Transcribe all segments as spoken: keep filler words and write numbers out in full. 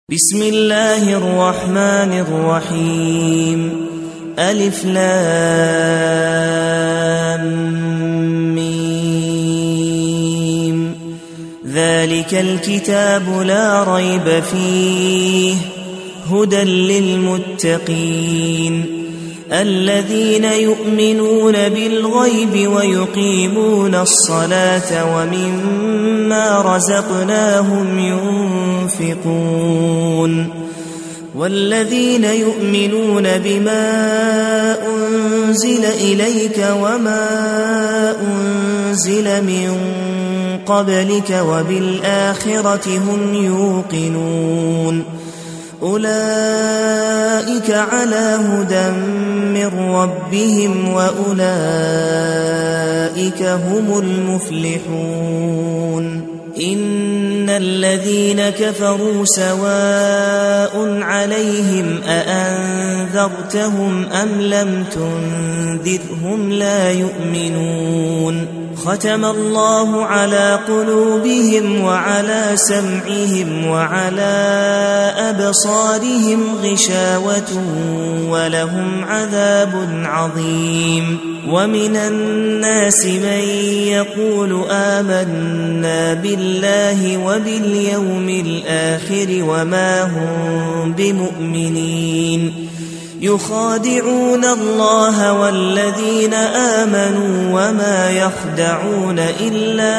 بسم الله الرحمن الرحيم. ألف لام ميم. ذلك الكتاب لا ريب فيه هدى للمتقين الذين يؤمنون بالغيب ويقيمون الصلاة ومما رزقناهم ينفقون والذين يؤمنون بما أنزل إليك وما أنزل من قبلك وبالآخرة هم يوقنون أولئك على هدى من ربهم وأولئك هم المفلحون. إن الذين كفروا سواء عليهم أأنذرتهم أم لم تنذرهم لا يؤمنون. ختم الله على قلوبهم وعلى سمعهم وعلى أبصارهم غشاوة ولهم عذاب عظيم. ومن الناس من يقول آمنا بالله وباليوم الآخر وما هم بمؤمنين يخادعون الله والذين آمنوا وما يخدعون إلا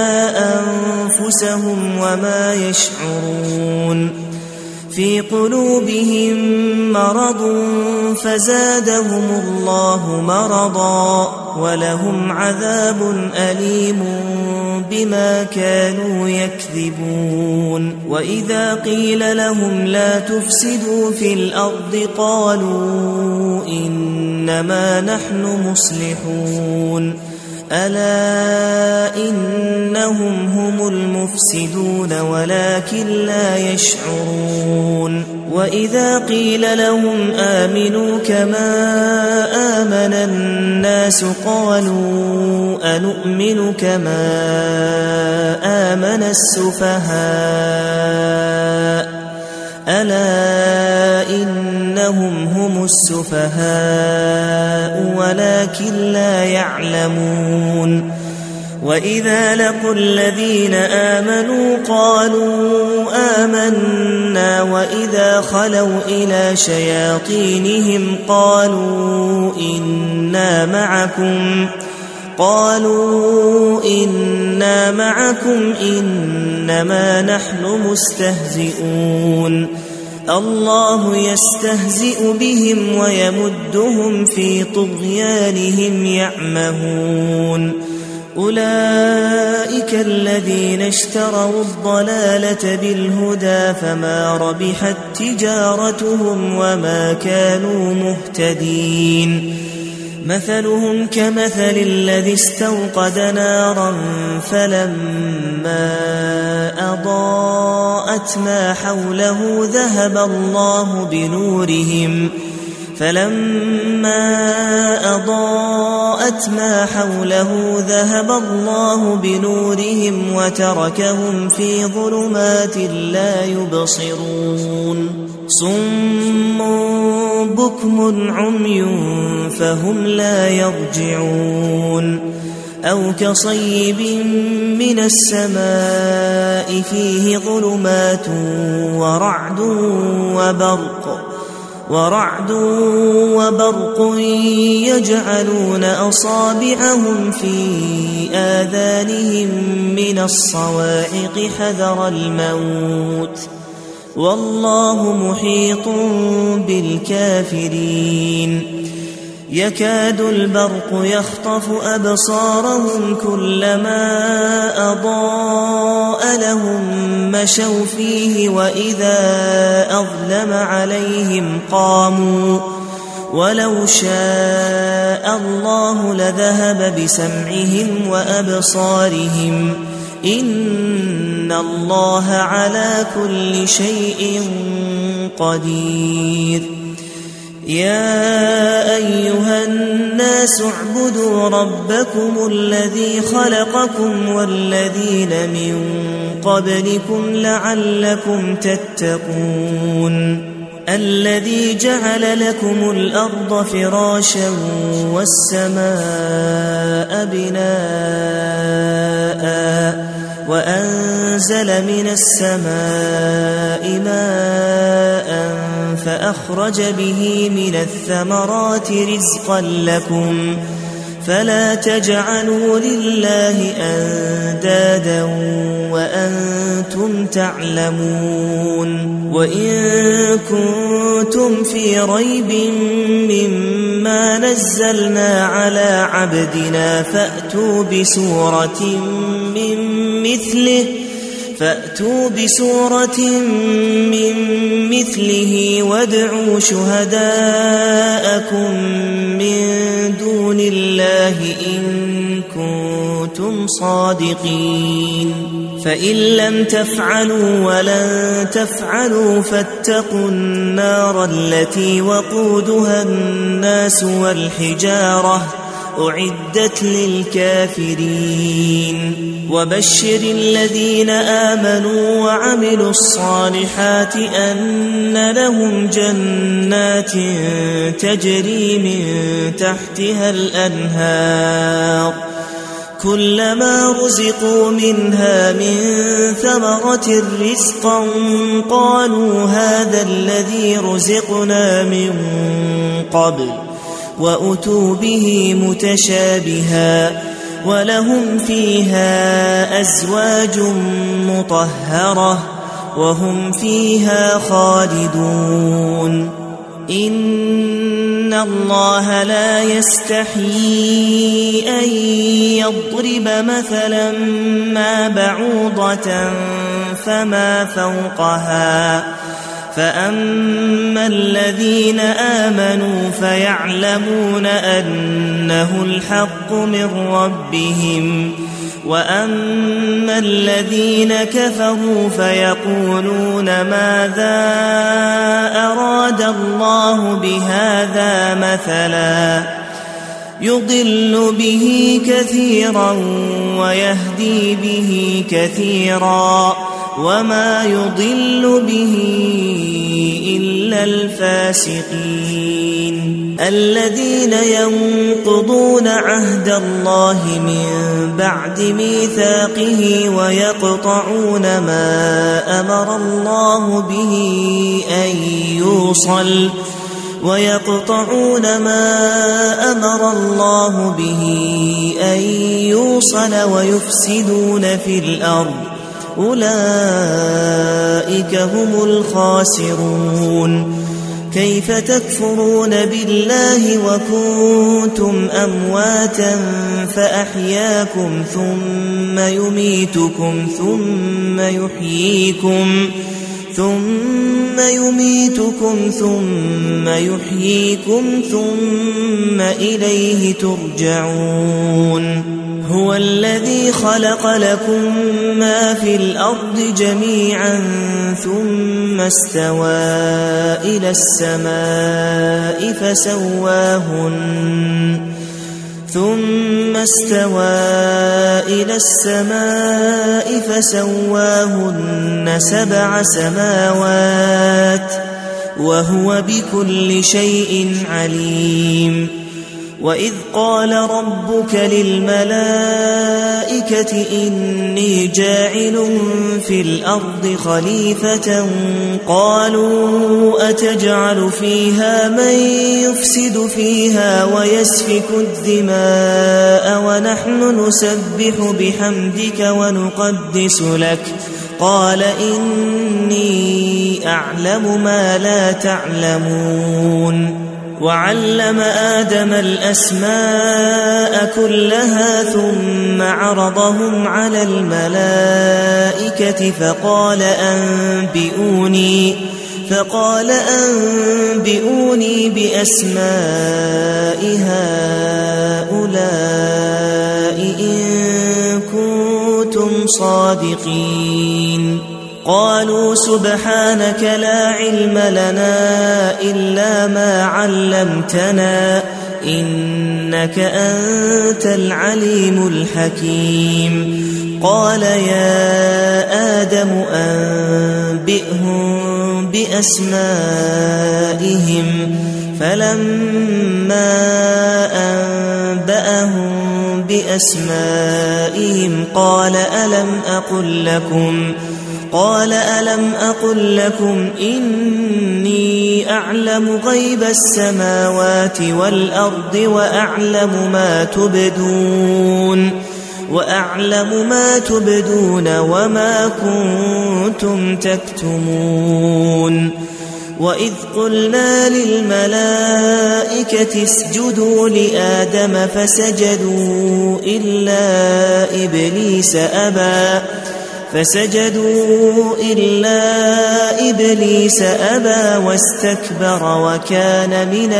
أنفسهم وما يشعرون. في قلوبهم مرض فزادهم الله مرضا ولهم عذاب أليم بما كانوا يكذبون. وإذا قيل لهم لا تفسدوا في الأرض قالوا إنما نحن مصلحون ألا إنهم هم المفسدون ولكن لا يشعرون. وإذا قيل لهم آمنوا كما آمن الناس قالوا أنؤمن كما آمن السفهاء ألا إنهم هم السفهاء ولكن لا يعلمون. وإذا لقوا الذين آمنوا قالوا آمنا وإذا خلوا إلى شياطينهم قالوا إنا معكم قالوا إنا معكم إنما نحن مستهزئون. الله يستهزئ بهم ويمدهم في طغيانهم يعمهون. أولئك الذين اشتروا الضلالة بالهدى فما ربحت تجارتهم وما كانوا مهتدين. مثلهم كمثل الذي استوقد نارا فلما أضاءت ما حوله ذهب الله بنورهم فلما أضاءت ما حوله ذهب الله بنورهم وتركهم في ظلمات لا يبصرون. صم بكم عمي فهم لا يرجعون. أو كصيب من السماء فيه ظلمات ورعد وبرق ورعد وبرق يجعلون أصابعهم في آذانهم من الصواعق حذر الموت والله محيط بالكافرين. يكاد البرق يخطف أبصارهم كلما أضاء لهم مشوا فيه وإذا أظلم عليهم قاموا ولو شاء الله لذهب بسمعهم وأبصارهم إن الله على كل شيء قدير. يا أيها الناس اعبدوا ربكم الذي خلقكم والذين من قبلكم لعلكم تتقون الذي جعل لكم الأرض فراشا والسماء بناء وأنزل من السماء ماء فأخرج به من الثمرات رزقا لكم فلا تجعلوا لله أندادا وأنتم تعلمون وإن كنتم في ريب مما نزلنا على عبدنا فأتوا بسورة من مثله فأتوا بسورة من مثله وادعوا شهداءكم من دون الله إن كنتم صادقين فإن لم تفعلوا ولن تفعلوا فاتقوا النار التي وقودها الناس والحجارة أعدت للكافرين وبشر الذين آمنوا وعملوا الصالحات أن لهم جنات تجري من تحتها الأنهار كلما رزقوا منها من ثمرة رزقا قالوا هذا الذي رزقنا من قبل وأتوا به متشابها ولهم فيها أزواج مطهرة وهم فيها خالدون إن الله لا يستحيي أن يضرب مثلا ما بعوضة فما فوقها فأما الذين آمنوا فيعلمون أنه الحق من ربهم وأما الذين كفروا فيقولون ماذا أراد الله بهذا مثلا يضل به كثيرا ويهدي به كثيرا وما يضل به إلا الفاسقين الذين ينقضون عهد الله من بعد ميثاقه ويقطعون ما أمر الله به أن يوصل ويقطعون ما أمر الله به أن يوصل ويفسدون في الأرض أولئك هم الخاسرون كيف تكفرون بالله وكنتم أمواتا فأحياكم ثم يميتكم ثم يحييكم ثم يميتكم ثم يحييكم ثم إليه ترجعون هو الذي خلق لكم ما في الأرض جميعا ثم استوى إلى السماء فسواهن ثم استوى إلى السماء فسواهن سبع سماوات وهو بكل شيء عليم وإذ قال ربك للملائكة إني جاعل في الأرض خليفة قالوا أتجعل فيها من يفسد فيها ويسفك الدماء ونحن نسبح بحمدك ونقدس لك قال إني أعلم ما لا تعلمون وعلم آدم الأسماء كلها ثم عرضهم على الملائكة فقال أنبئوني فقال أنبئوني بأسماء هؤلاء إن كنتم صادقين قالوا سبحانك لا علم لنا إلا ما علمتنا إنك أنت العليم الحكيم قال يا آدم أنبئهم بأسمائهم فلما أنبأهم بأسمائهم قال ألم أقل لكم قال ألم أقل لكم إني أعلم غيب السماوات والأرض وأعلم ما تبدون وأعلم ما تبدون وما كنتم تكتمون وإذ قلنا للملائكة اسجدوا لآدم فسجدوا إلا إبليس أبى فسجدوا إلا إبليس أبى واستكبر وكان من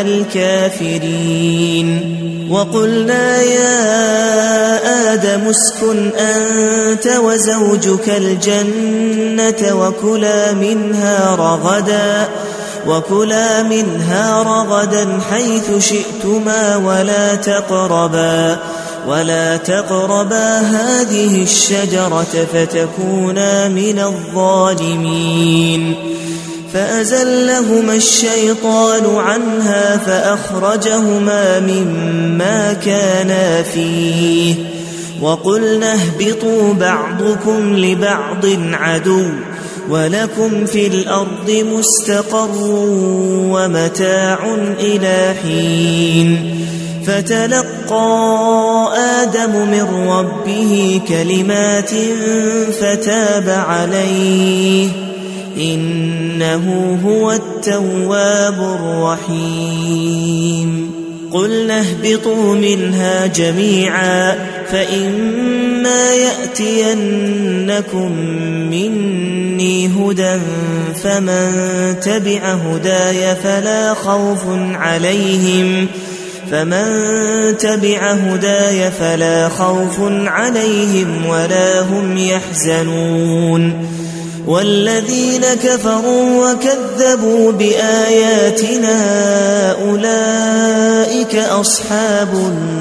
الكافرين وقلنا يا آدم اسكن أنت وزوجك الجنة وكلا منها رغدا وكلا منها رغدا حيث شئتما ولا تقربا ولا تقربا هذه الشجرة فتكونا من الظالمين فأزلهما الشيطان عنها فأخرجهما مما كانا فيه وقلنا اهبطوا بعضكم لبعض عدو ولكم في الأرض مستقر ومتاع إلى حين فتلقى آدم من ربه كلمات فتاب عليه إنه هو التواب الرحيم قلنا اهبطوا منها جميعا فإما يأتينكم مني هدى فمن تبع هداي فلا خوف عليهم فمن تبع هداي فلا خوف عليهم ولا هم يحزنون والذين كفروا وكذبوا بآياتنا أولئك أصحاب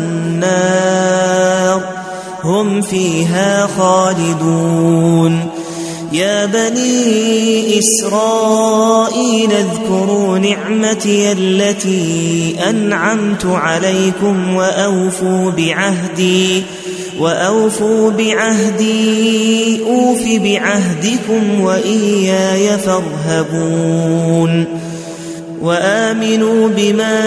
النار هم فيها خالدون يا بني إسرائيل اذكروا نعمتي التي أنعمت عليكم وأوفوا بعهدي وأوفوا بعهدي أوف بعهدكم وإياي فارهبون وآمنوا بما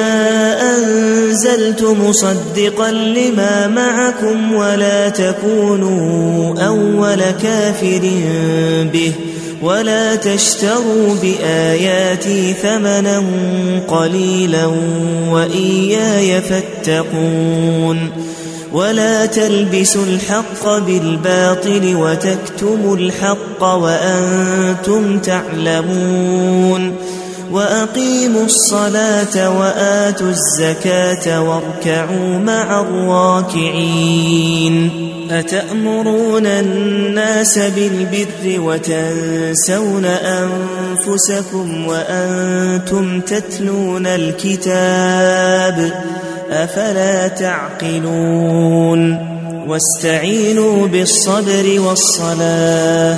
أنزلت مصدقا لما معكم ولا تكونوا أول كافر به ولا تشتروا بآياتي ثمنا قليلا وإياي فاتقون ولا تلبسوا الحق بالباطل وتكتموا الحق وأنتم تعلمون وأقيموا الصلاة وآتوا الزكاة واركعوا مع الراكعين أتأمرون الناس بالبر وتنسون أنفسكم وأنتم تتلون الكتاب أفلا تعقلون واستعينوا بالصبر والصلاة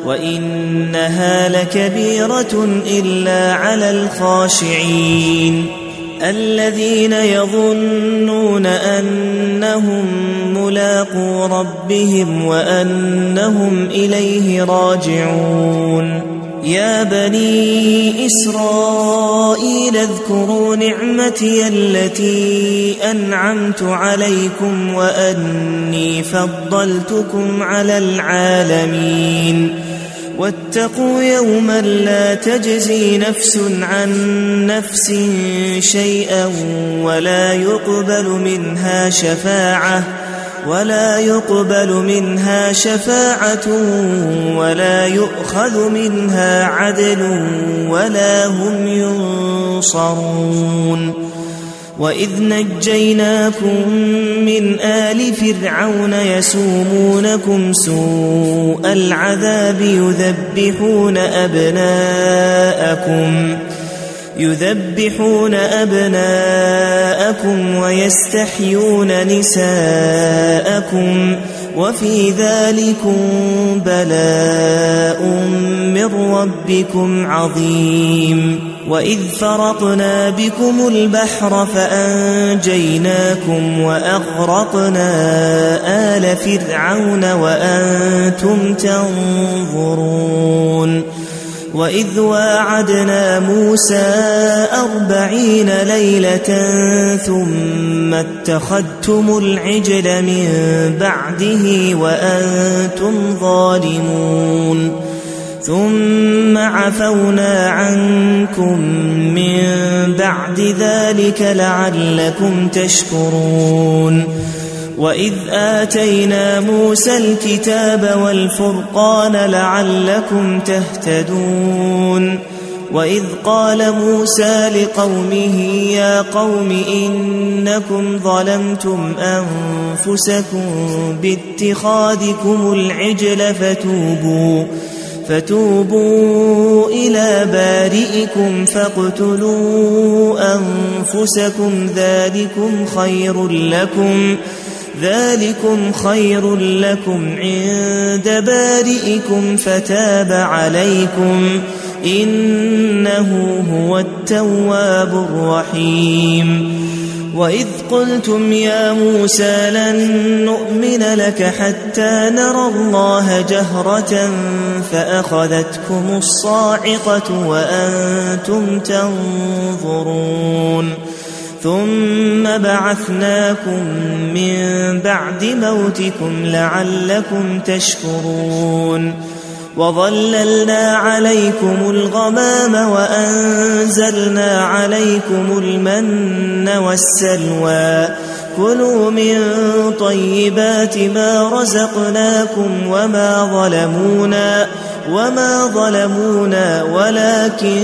وإنها لكبيرة إلا على الخاشعين الذين يظنون أنهم ملاقو ربهم وأنهم إليه راجعون يا بني إسرائيل اذكروا نعمتي التي أنعمت عليكم وأني فضلتكم على العالمين واتقوا يوما لا تجزي نفس عن نفس شيئا ولا يقبل منها شفاعة ولا يقبل منها شفاعة ولا يؤخذ منها عدل ولا هم ينصرون وإذ نجيناكم من آل فرعون يسومونكم سوء العذاب يذبحون أبناءكم يذبحون أبناءكم ويستحيون نساءكم وفي ذلكم بلاء من ربكم عظيم. وإذ فرقنا بكم البحر فأنجيناكم وأغرقنا آل فرعون وأنتم تنظرون. وإذ واعدنا موسى أربعين ليلة ثم اتخذتم العجل من بعده وأنتم ظالمون ثم عفونا عنكم من بعد ذلك لعلكم تشكرون. وإذ آتينا موسى الكتاب والفرقان لعلكم تهتدون. وإذ قال موسى لقومه يا قوم إنكم ظلمتم أنفسكم باتخاذكم العجل فتوبوا فتوبوا إلى بارئكم فاقتلوا أنفسكم ذلكم خير لكم ذلكم خير لكم عند بارئكم فتاب عليكم إنه هو التواب الرحيم. وإذ قلتم يا موسى لن نؤمن لك حتى نرى الله جهرة فأخذتكم الصاعقة وأنتم تنظرون ثم بعثناكم من بعد موتكم لعلكم تشكرون. وظللنا عليكم الغمام وأنزلنا عليكم المن والسلوى كلوا من طيبات ما رزقناكم وما ظلمونا وما ظلمونا ولكن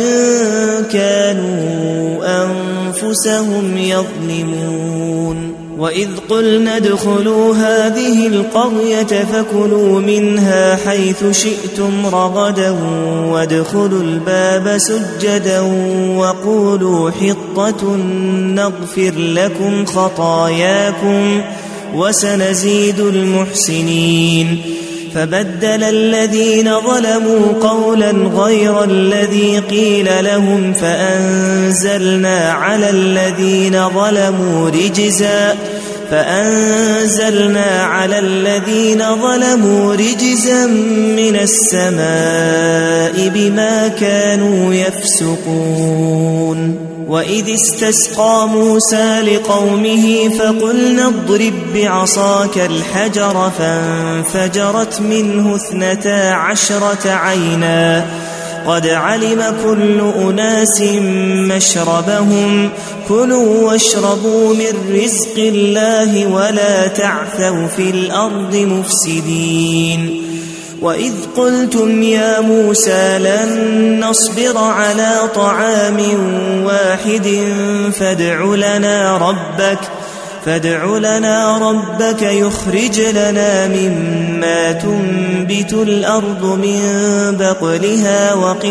كانوا أنفسهم يظلمون. وإذ قلنا ادخلوا هذه القرية فكلوا منها حيث شئتم رغدا وادخلوا الباب سجدا وقولوا حطة نغفر لكم خطاياكم وسنزيد المحسنين. فبدل الذين ظلموا قولا غير الذي قيل لهم فأنزلنا على الذين ظلموا رجزا فأنزلنا على الذين ظلموا رجزا من السماء بما كانوا يفسقون. وإذ استسقى موسى لقومه فقلنا اضرب بعصاك الحجر فانفجرت منه اثنتا عشرة عينا قد علم كل أناس مشربهم كلوا واشربوا من رزق الله ولا تعثوا في الأرض مفسدين. وإذ قلتم يا موسى لن نصبر على طعام واحد فادع لنا ربك فادع لنا ربك يخرج لنا مما تنبت الأرض من بقلها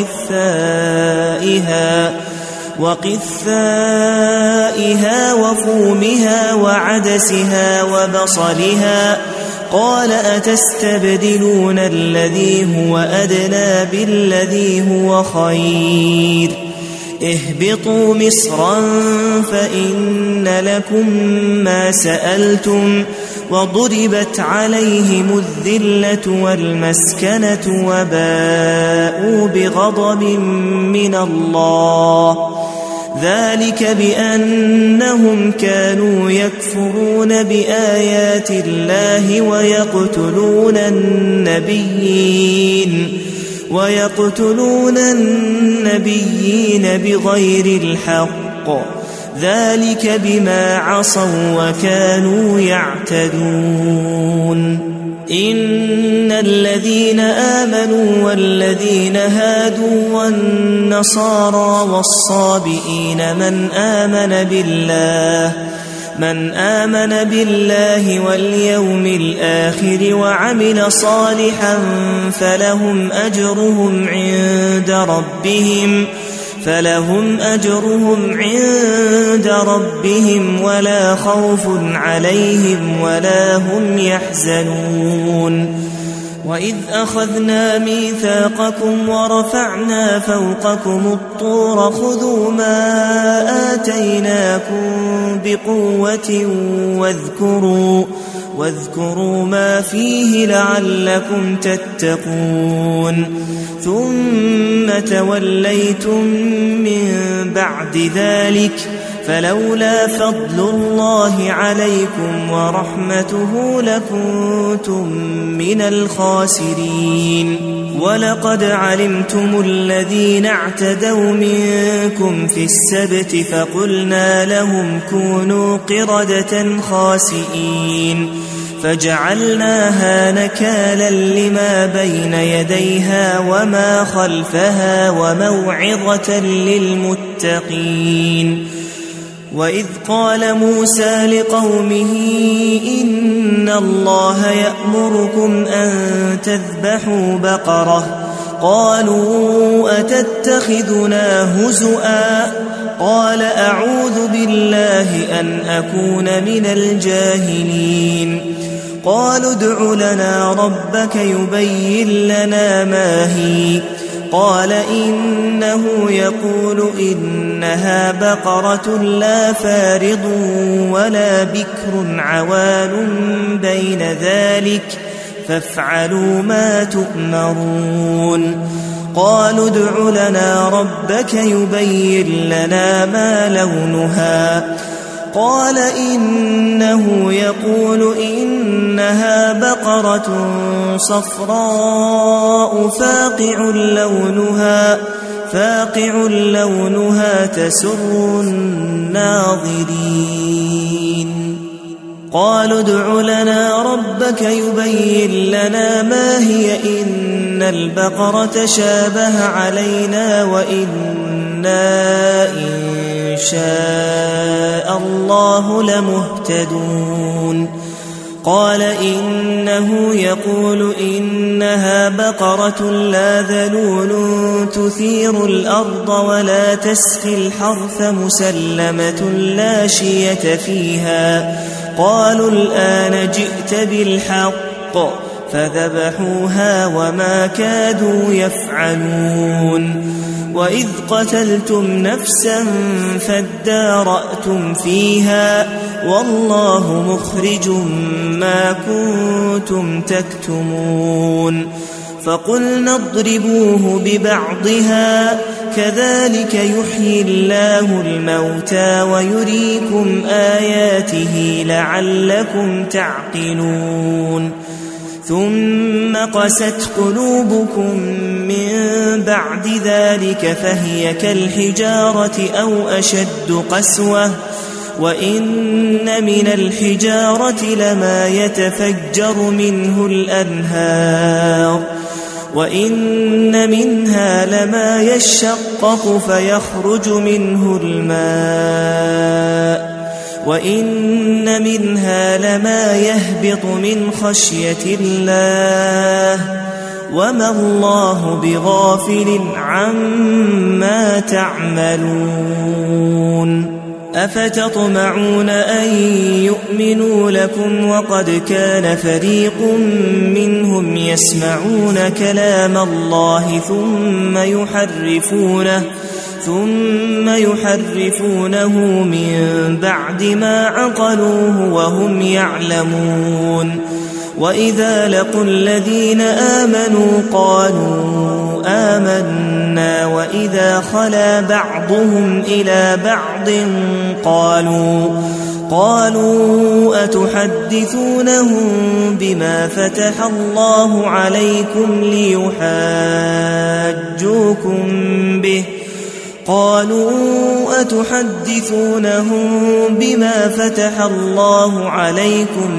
وقثائها وقثائها وفومها وعدسها وبصلها قال أتستبدلون الذي هو أدنى بالذي هو خير اهبطوا مصرا فإن لكم ما سألتم وضربت عليهم الذلة والمسكنة وباءوا بغضب من الله ذلك بأنهم كانوا يكفرون بآيات الله ويقتلون النبيين ويقتلون النبيين بغير الحق ذلك بما عصوا وكانوا يعتدون. إن الذين آمنوا والذين هادوا والنصارى والصابئين من آمن بالله من آمن بالله واليوم الآخر وعمل صالحا فلهم أجرهم عند ربهم فلهم أجرهم عند ربهم ولا خوف عليهم ولا هم يحزنون وإذ أخذنا ميثاقكم ورفعنا فوقكم الطور خذوا ما آتيناكم بقوة واذكروا واذكروا ما فيه لعلكم تتقون ثم توليتم من بعد ذلك فلولا فضل الله عليكم ورحمته لكنتم من الخاسرين ولقد علمتم الذين اعتدوا منكم في السبت فقلنا لهم كونوا قردة خاسئين فجعلناها نكالا لما بين يديها وما خلفها وموعظة للمتقين وإذ قال موسى لقومه إن الله يأمركم أن تذبحوا بقرة قالوا أتتخذنا هزؤا قال أعوذ بالله أن أكون من الجاهلين قالوا ادع لنا ربك يبين لنا ما هي قال إنه يقول إنها بقرة لا فارض ولا بكر عوان بين ذلك فافعلوا ما تؤمرون قالوا ادع لنا ربك يبين لنا ما لونها قال إنه يقول إنها بقرة صفراء فاقع لونها فاقع لونها تسر الناظرين قالوا ادع لنا ربك يبين لنا ما هي إن البقرة شابه علينا وإنا إن شاء الله لمهتدون قال إنه يقول إنها بقرة لا ذلول تثير الأرض ولا تسقي الحرث مسلمة لا شية فيها قالوا الآن جئت بالحق فذبحوها وما كادوا يفعلون وإذ قتلتم نفسا فادارأتم فيها والله مخرج ما كنتم تكتمون فقلنا اضربوه ببعضها كذلك يحيي الله الموتى ويريكم آياته لعلكم تعقلون ثم قست قلوبكم من بعد ذلك فهي كالحجارة أو أشد قسوة وإن من الحجارة لما يتفجر منه الأنهار وإن منها لما يشقق فيخرج منه الماء وإن منها لما يهبط من خشية الله وما الله بغافل عما تعملون أفتطمعون أن يؤمنوا لكم وقد كان فريق منهم يسمعون كلام الله ثم يحرفونه ثم يحرفونه من بعد ما عقلوه وهم يعلمون وإذا لقوا الذين آمنوا قالوا آمنا وإذا خلا بعضهم إلى بعض قالوا قالوا أتحدثونهم بما فتح الله عليكم ليحاجوكم به قالوا أتحدثونهم بما فتح الله عليكم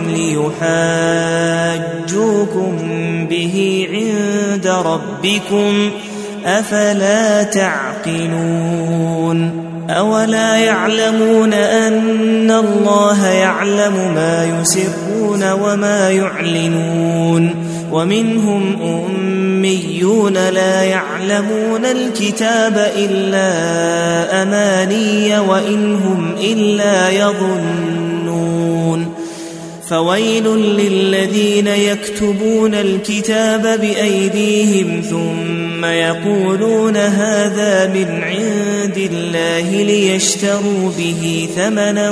ليحاجوكم به عند ربكم أفلا تعقلون أولا يعلمون أن الله يعلم ما يسرون وما يعلنون ومنهم أميون لا يعلمون الكتاب إلا أماني وإن هم إلا يظنون فويل للذين يكتبون الكتاب بأيديهم ثم يقولون هذا من عند الله ليشتروا به ثمنا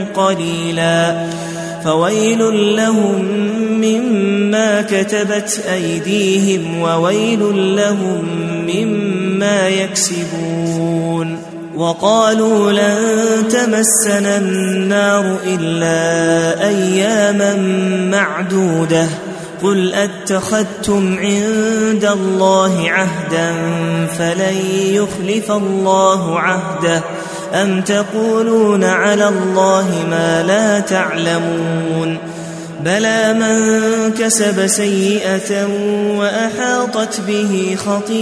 قليلا فويل لهم مما كتبت أيديهم وويل لهم مما يكسبون وقالوا لن تمسنا النار إلا أياما معدودة قل أتخذتم عند الله عهدا فلن يخلف الله عهده أم تقولون على الله ما لا تعلمون بلى من كسب سيئة وأحاطت به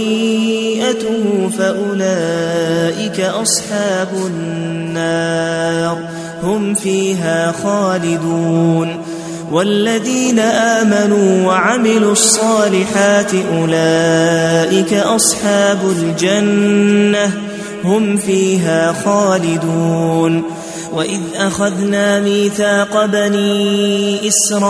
خطيئته فأولئك أصحاب النار هم فيها خالدون والذين آمنوا وعملوا الصالحات أولئك أصحاب الجنة هم فيها خالدون وإذ أخذنا ميثاق بني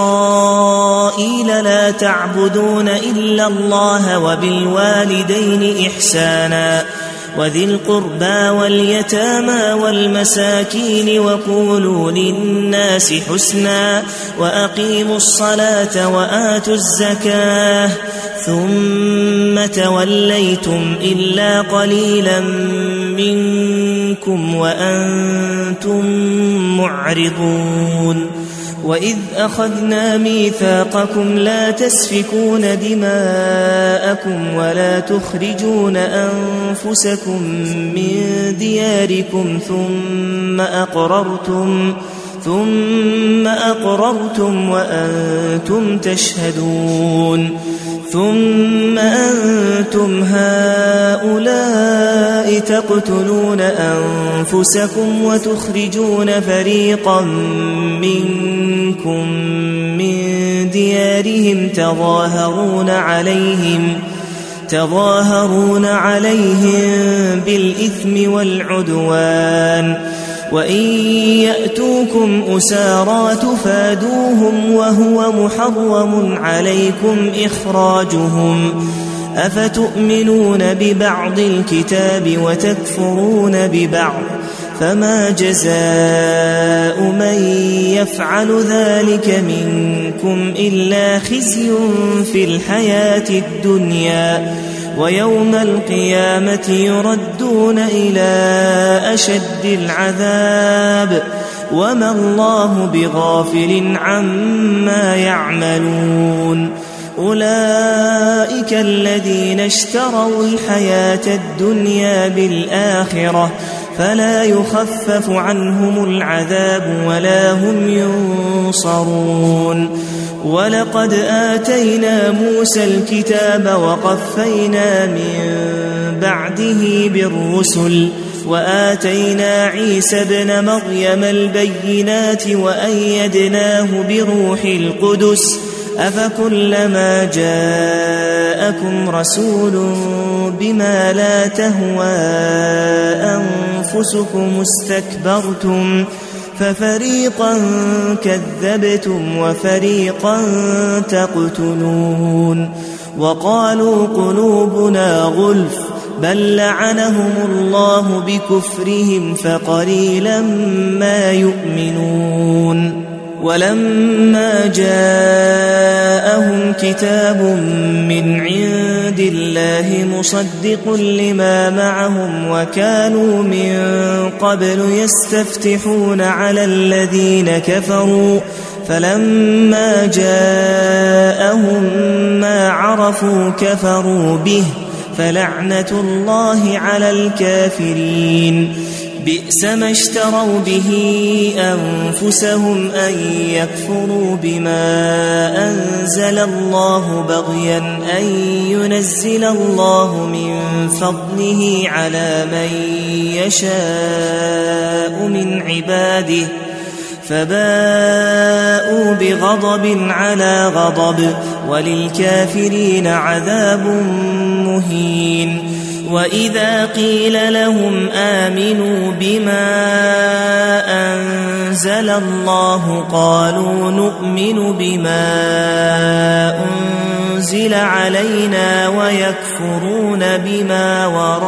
إسرائيل لا تعبدون إلا الله وبالوالدين إحسانا وذي القربى واليتامى والمساكين وقولوا للناس حسنا وأقيموا الصلاة وآتوا الزكاة ثم توليتم إلا قليلا منكم وأنتم معرضون وإذ أخذنا ميثاقكم لا تسفكون دماءكم ولا تخرجون أنفسكم من دياركم ثم أقررتم ثم أقررتم وأنتم تشهدون ثم أنتم هؤلاء تقتلون أنفسكم وتخرجون فريقا منكم من ديارهم تظاهرون عليهم تظاهرون عليهم بالإثم والعدوان وإن يأتوكم أسارى تفادوهم وهو محرم عليكم إخراجهم أفتؤمنون ببعض الكتاب وتكفرون ببعض فما جزاء من يفعل ذلك منكم إلا خزي في الحياة الدنيا ويوم القيامة يردون إلى أشد العذاب وما الله بغافل عما يعملون أولئك الذين اشتروا الحياة الدنيا بالآخرة فلا يخفف عنهم العذاب ولا هم ينصرون ولقد آتينا موسى الكتاب وقفينا من بعده بالرسل وآتينا عيسى ابن مريم البينات وأيدناه بروح القدس أفكلما جاءكم رسول بما لا تهوى أنفسكم استكبرتم ففريقا كذبتم وفريقا تقتلون وقالوا قلوبنا غلف بل لعنهم الله بكفرهم فقليلا ما يؤمنون ولما جاءهم كتاب من عند الله مصدق لما معهم وكانوا من قبل يستفتحون على الذين كفروا فلما جاءهم ما عرفوا كفروا به فلعنة الله على الكافرين بئس ما اشتروا به أنفسهم أن يكفروا بما أنزل الله بغيا أن ينزل الله من فضله على من يشاء من عباده فباءوا بغضب على غضب وللكافرين عذاب مهين وإذا قيل لهم آمنوا بما أنزل الله قالوا نؤمن بما أنزل علينا ويكفرون بما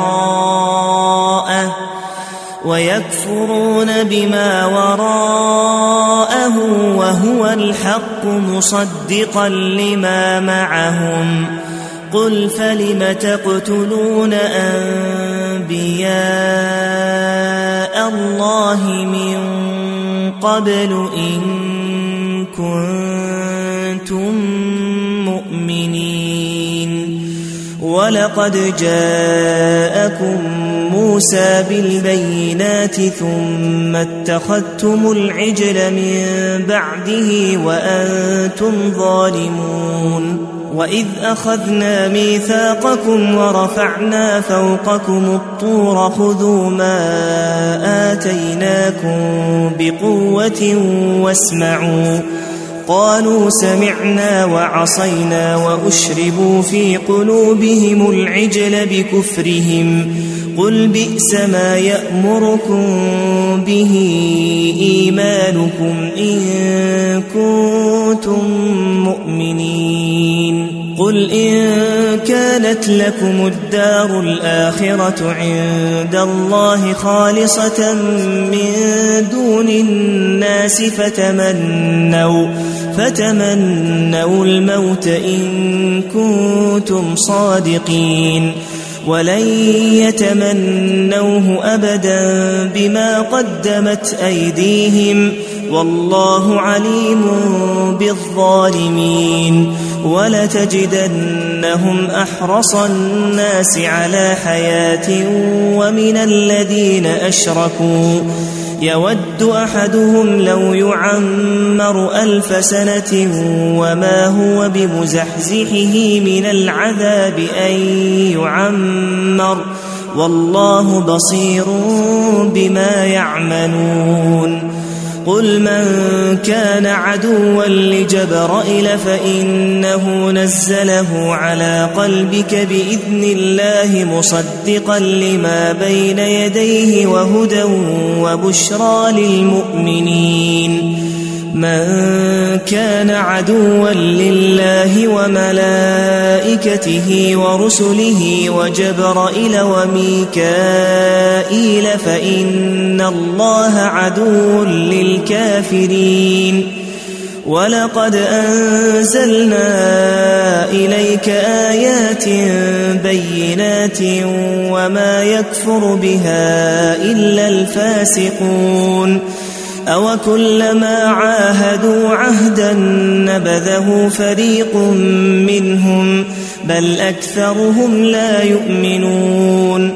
وراءه ويكفرون بما وراءه وهو الحق مصدقا لما معهم قل فلم تقتلون أنبياء الله من قبل إن كنتم مؤمنين ولقد جاءكم موسى بالبينات ثم اتخذتم العجل من بعده وأنتم ظالمون وإذ أخذنا ميثاقكم ورفعنا فوقكم الطور خذوا ما آتيناكم بقوة واسمعوا قالوا سمعنا وعصينا وأشربوا في قلوبهم العجل بكفرهم قل بئس ما يأمركم به إيمانكم إن كنتم مؤمنين قل إن كانت لكم الدار الآخرة عند الله خالصة من دون الناس فتمنوا فتمنوا الموت إن كنتم صادقين ولن يتمنوه أبدا بما قدمت أيديهم والله عليم بالظالمين ولتجدنهم أحرص الناس على حياة ومن الذين أشركوا يود أحدهم لو يعمر ألف سنة وما هو بمزحزحه من العذاب أن يعمر والله بصير بما يعملون قل من كان عدوا لجبرائيل فإنه نزله على قلبك بإذن الله مصدقا لما بين يديه وهدى وبشرى للمؤمنين من كان عدوا لله وملائكته ورسله وجبرائيل وميكائيل فإن الله عدو للكافرين ولقد أنزلنا إليك آيات بينات وما يكفر بها إلا الفاسقون أوكلما عاهدوا عهدا نبذه فريق منهم بل أكثرهم لا يؤمنون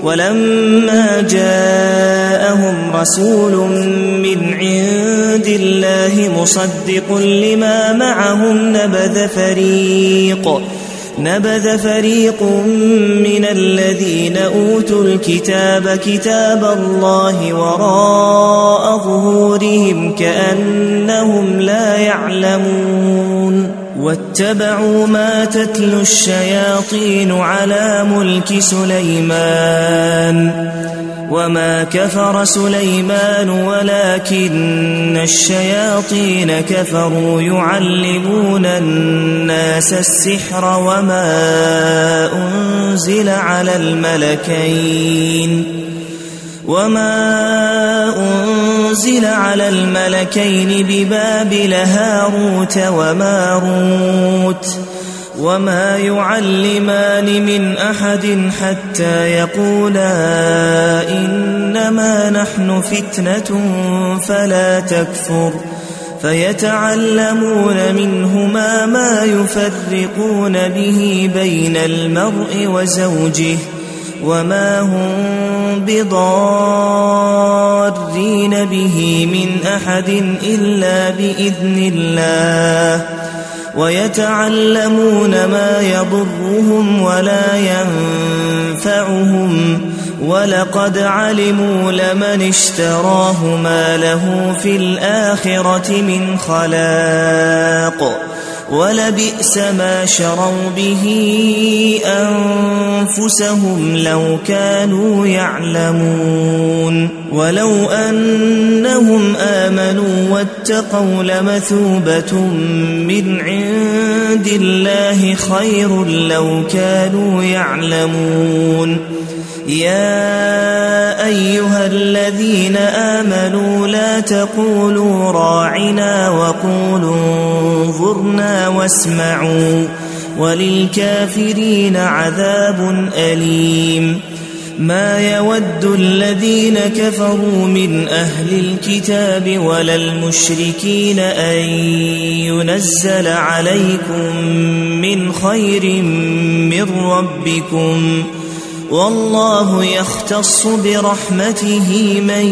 ولما جاءهم رسول من عند الله مصدق لما معهم نبذ فريق نبذ فريق من الذين أوتوا الكتاب كتاب الله وراء ظهورهم كأنهم لا يعلمون واتبعوا ما تتلو الشياطين على ملك سليمان وما كفر سليمان ولكن الشياطين كفروا يعلمون الناس السحر وما أنزل على الملكين وما أنزل على الملكين ببابل هاروت وماروت وما يعلمان من أحد حتى يقولا إنما نحن فتنة فلا تكفر فيتعلمون منهما ما يفرقون به بين المرء وزوجه وما هم بضارين به من أحد إلا بإذن الله ويتعلمون ما يضرهم ولا ينفعهم ولقد علموا لمن اشتراه ما له في الآخرة من خلاق ولبئس ما شروا به أنفسهم لو كانوا يعلمون ولو أنهم آمنوا واتقوا لمثوبة من عند الله خير لو كانوا يعلمون يا أيها الذين آمنوا لا تقولوا راعنا وقولوا انظرنا واسمعوا وللكافرين عذاب أليم ما يود الذين كفروا من أهل الكتاب ولا المشركين أن ينزل عليكم من خير من ربكم والله يختص برحمته من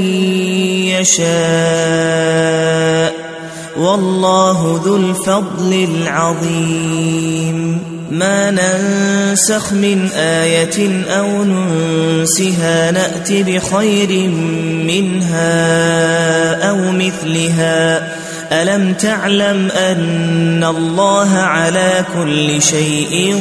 يشاء والله ذو الفضل العظيم ما ننسخ من آية أو ننسها نأت بخير منها أو مثلها ألم تعلم أن الله على كل شيء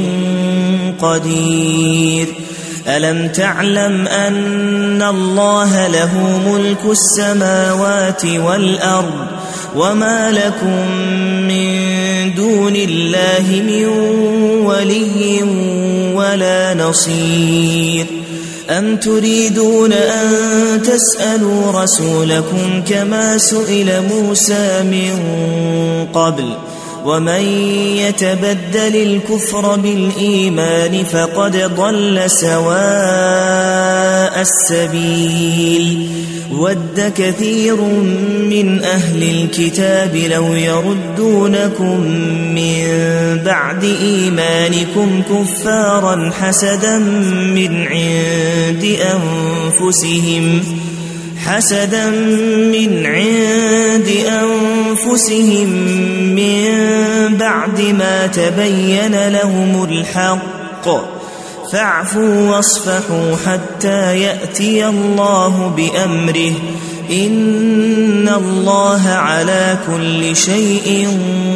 قدير ألم تعلم أن الله له ملك السماوات والأرض وما لكم من دون الله من ولي ولا نصير أم تريدون أن تسألوا رسولكم كما سئل موسى من قبل ومن يتبدل الكفر بالإيمان فقد ضل سواء السبيل ود كثير من أهل الكتاب لو يردونكم من بعد إيمانكم كفارا حسدا من عند أنفسهم حسدا من عند أنفسهم من بعد ما تبين لهم الحق فاعفوا واصفحوا حتى يأتي الله بأمره إن الله على كل شيء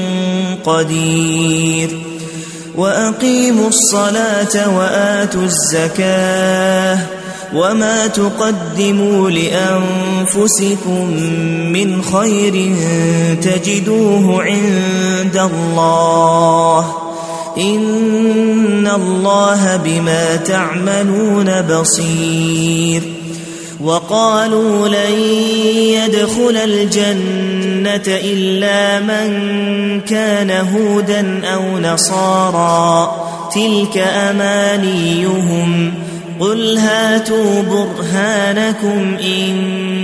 قدير وأقيموا الصلاة وآتوا الزكاة وما تقدموا لأنفسكم من خير تجدوه عند الله إن الله بما تعملون بصير وقالوا لن يدخل الجنة إلا من كان هودا أو نصارى تلك أمانيهم قل هاتوا برهانكم إن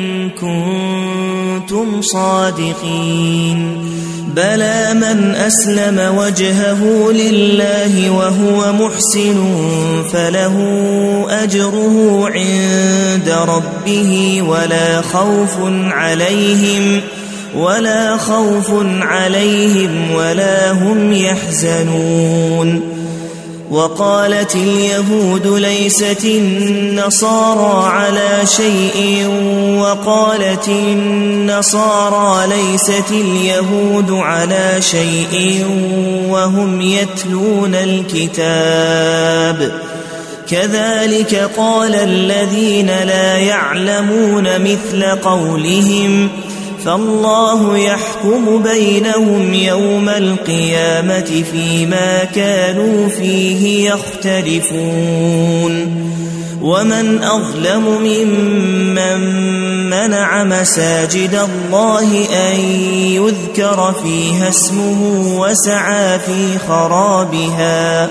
كنتم صادقين بلى من أسلم وجهه لله وهو محسن فله أجره عند ربه ولا خوف عليهم ولا خوف عليهم ولا هم يحزنون وقالت اليهود ليست النصارى على شيء وقالت النصارى ليست اليهود على شيء وهم يتلون الكتاب كذلك قال الذين لا يعلمون مثل قولهم فالله يحكم بينهم يوم القيامة فيما كانوا فيه يختلفون ومن أظلم ممن منع مساجد الله أن يذكر فيها اسمه وسعى في خرابها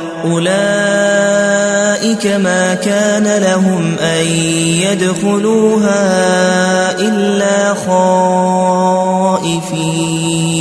أولئك ما كان لهم أن يدخلوها إلا خائفين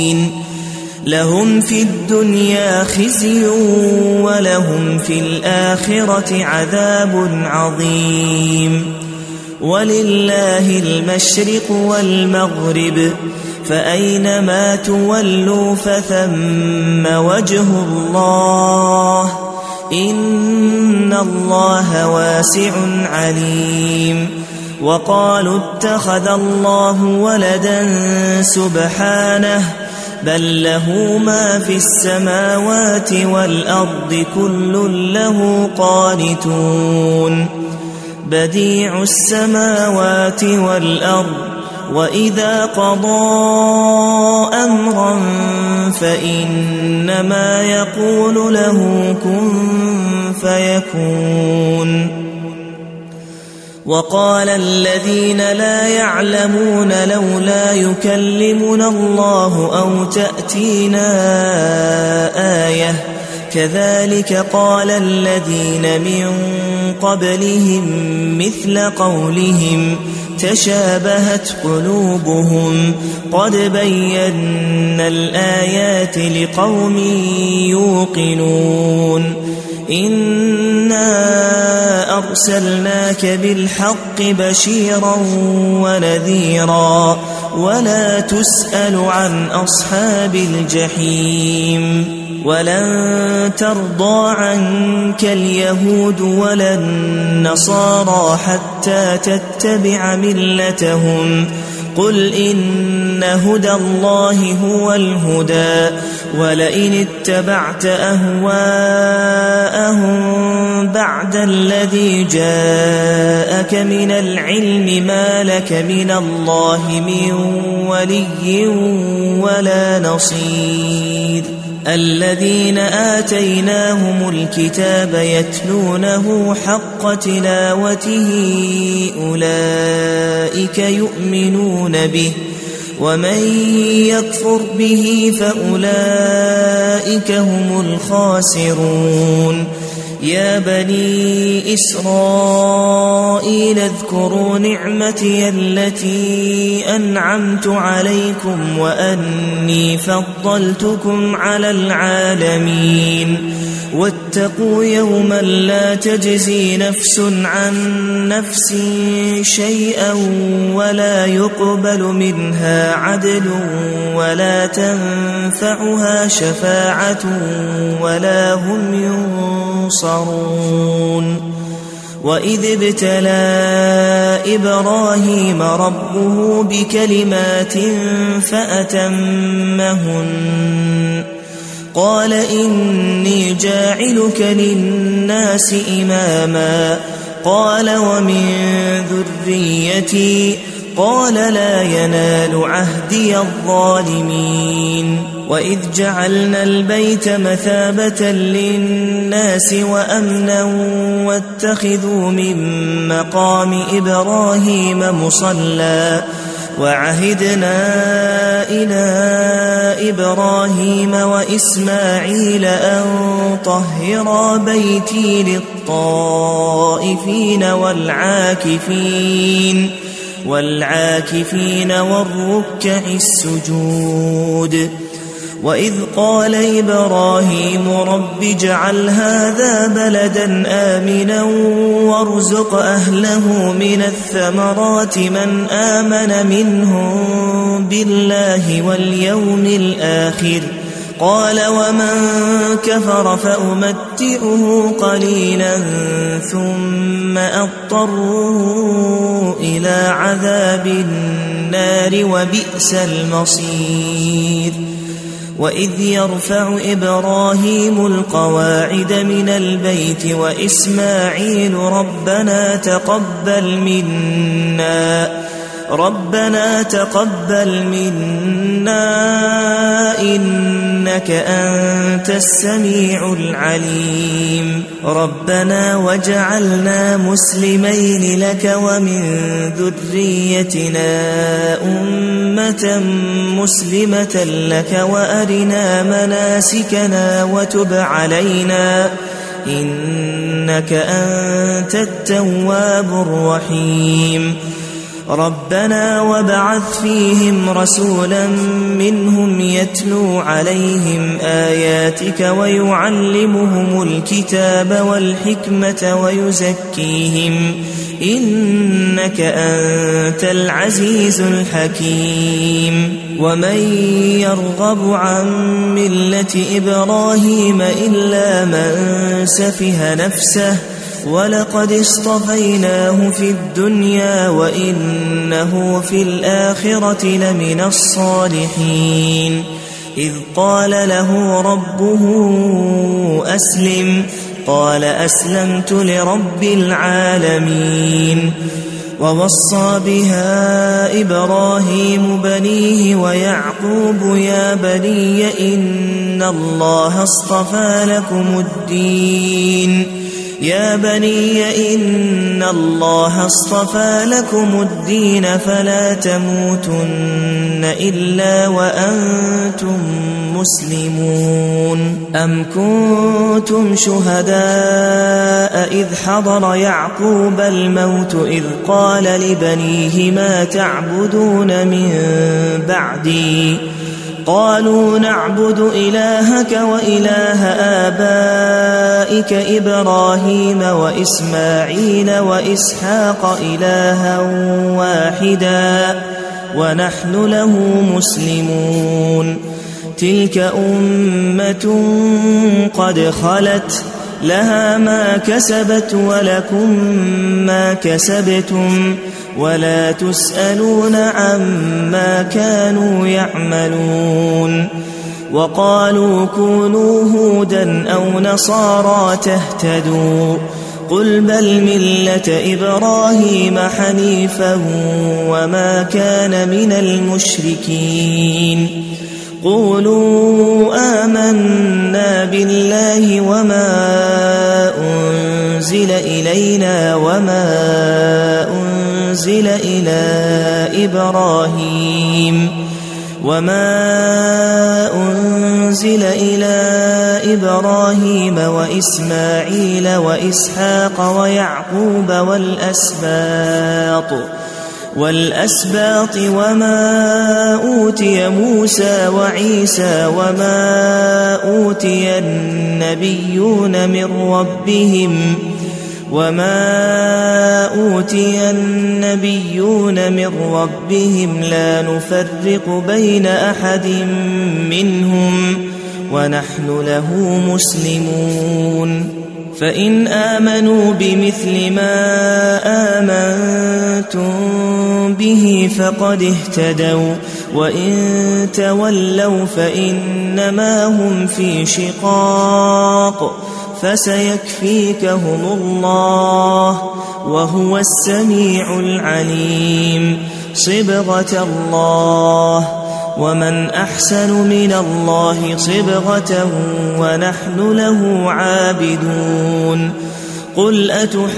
لهم في الدنيا خزي ولهم في الآخرة عذاب عظيم ولله المشرق والمغرب فأينما تولوا فثم وجه الله إن الله واسع عليم وقالوا اتخذ الله ولدا سبحانه بل له ما في السماوات والأرض كل له قانتون بديع السماوات والأرض وإذا قضى أمرا فإنما يقول له كن فيكون وقال الذين لا يعلمون لولا يكلمنا الله أو تأتينا آية كذلك قال الذين من قبلهم مثل قولهم تشابهت قلوبهم قد بينا الآيات لقوم يوقنون إنا أرسلناك بالحق بشيرا ونذيرا ولا تسأل عن أصحاب الجحيم ولن ترضى عنك اليهود ولا النصارى حتى تتبع ملتهم قل إن هدى الله هو الهدى ولئن اتبعت أهواءهم بعد الذي جاءك من العلم ما لك من الله من ولي ولا نصير الذين آتيناهم الكتاب يتلونه حق تلاوته أولئك يؤمنون به ومن يكفر به فأولئك هم الخاسرون يا بني إسرائيل اذكروا نعمتي التي أنعمت عليكم وأني فضلتكم على العالمين واتقوا يوما لا تجزي نفس عن نفس شيئا ولا يقبل منها عدل ولا تنفعها شفاعة ولا هم ينصرون وإذ ابتلى إبراهيم ربه بكلمات فأتمهن قال إني جاعلك للناس إماما قال ومن ذريتي قال لا ينال عهدي الظالمين وإذ جعلنا البيت مثابة للناس وأمنا واتخذوا من مقام إبراهيم مصلى وعهدنا إلى إبراهيم وإسماعيل أن طهرا بيتي للطائفين والعاكفين والعاكفين والركع السجود وإذ قال إبراهيم رب اجعل هذا بلدا آمنا وارزق أهله من الثمرات من آمن منهم بالله واليوم الآخر قال ومن كفر فأمتئه قليلا ثم أضطره إلى عذاب النار وبئس المصير وإذ يرفع إبراهيم القواعد من البيت وإسماعيل ربنا تقبل منا ربنا تقبل منا إنك أنت السميع العليم ربنا واجعلنا مسلمين لك ومن ذريتنا أمة مسلمة لك وأرنا مناسكنا وتب علينا إنك أنت التواب الرحيم ربنا وابعث فيهم رسولا منهم يتلو عليهم آياتك ويعلمهم الكتاب والحكمة ويزكيهم إنك أنت العزيز الحكيم ومن يرغب عن ملة إبراهيم إلا من سفه نفسه ولقد اصطفيناه في الدنيا وإنه في الآخرة لمن الصالحين إذ قال له ربه أسلم قال أسلمت لرب العالمين ووصى بها إبراهيم بنيه ويعقوب يا بني إن الله اصطفى لكم الدين يا بني إن الله اصطفى لكم الدين فلا تموتن إلا وأنتم مسلمون أم كنتم شهداء إذ حضر يعقوب الموت إذ قال لبنيه ما تعبدون من بعدي قالوا نعبد إلهك وإله آبائك إبراهيم وإسماعيل وإسحاق إلها واحدا ونحن له مسلمون تلك أمة قد خلت لها ما كسبت ولكم ما كسبتم ولا تسألون عما كانوا يعملون وقالوا كونوا هودا أو نصارى تهتدوا قل بل ملة إبراهيم حنيفا وما كان من المشركين قولوا آمنا بالله وما أنزل إلينا وما أنزل إلى إبراهيم وما أنزل إلى إبراهيم وإسماعيل وإسحاق ويعقوب والأسباط والأسباط وما أوتي موسى وعيسى وما أوتي النبيون من ربهم وما أوتي النبيون من ربهم لا نفرق بين أحد منهم ونحن له مسلمون فإن آمنوا بمثل ما آمنتم به فقد اهتدوا وإن تولوا فإنما هم في شقاق فسيكفيكهم الله وهو السميع العليم صبغة الله ومن أحسن من الله صبغة ونحن له عابدون قل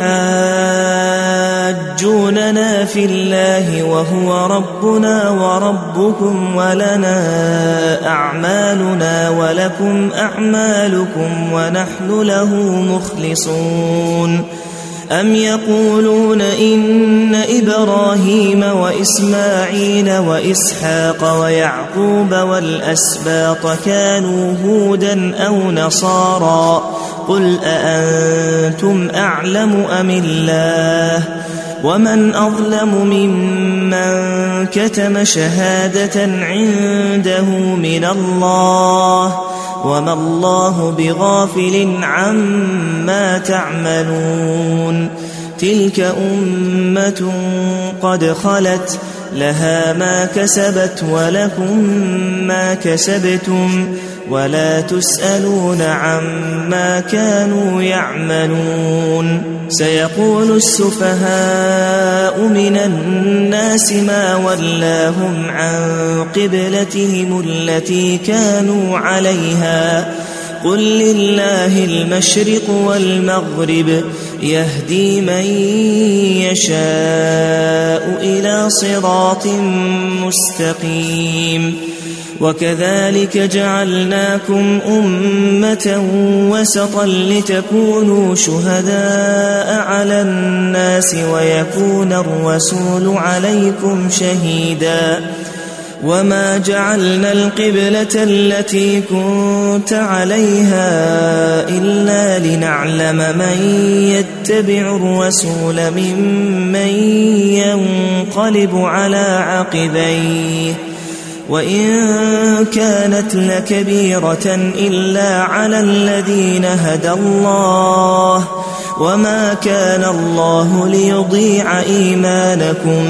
أتحاجوننا في الله وهو ربنا وربكم ولنا أعمالنا ولكم أعمالكم ونحن له مخلصون أم يقولون إن إبراهيم وإسماعيل وإسحاق ويعقوب والأسباط كانوا هودا أو نصارى قل أأنتم أعلم أم الله ومن أظلم ممن كتم شهادة عنده من الله وما الله بغافل عما تعملون تلك أمة قد خلت لها ما كسبت ولكم ما كسبتم ولا تسألون عما كانوا يعملون سيقول السفهاء من الناس ما ولاهم عن قبلتهم التي كانوا عليها قل لله المشرق والمغرب يهدي من يشاء إلى صراط مستقيم وكذلك جعلناكم أمة وسطا لتكونوا شهداء على الناس ويكون الرسول عليكم شهيدا وما جعلنا القبلة التي كنت عليها إلا لنعلم من يتبع الرسول ممن ينقلب على عقبيه وإن كانت لكبيرة إلا على الذين هدى الله وما كان الله ليضيع إيمانكم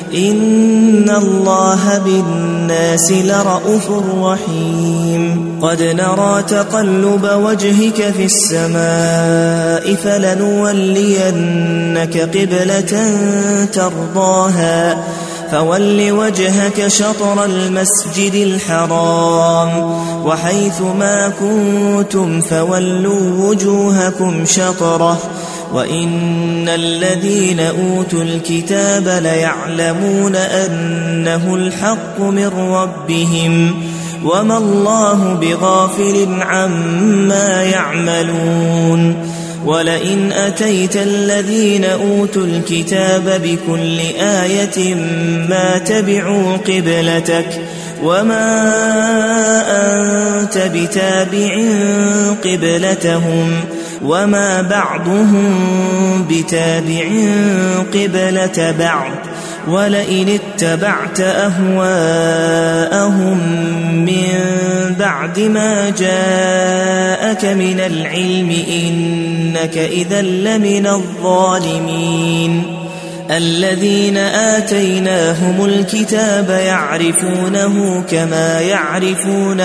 إن الله بالناس لرءوف رحيم قد نرى تقلب وجهك في السماء فلنولينك قبلة ترضاها فول وجهك شطر المسجد الحرام وحيث ما كنتم فولوا وجوهكم شطره وإن الذين أوتوا الكتاب ليعلمون أنه الحق من ربهم وما الله بغافل عما يعملون ولئن أتيت الذين أوتوا الكتاب بكل آية ما تبعوا قبلتك وما أنت بتابع قبلتهم وما بعضهم بتابع قبلة بعض ولئن اتبعت أهواءهم من بعد ما جاءك من العلم إنك إذا لمن الظالمين الذين آتيناهم الكتاب يعرفونه كما يعرفون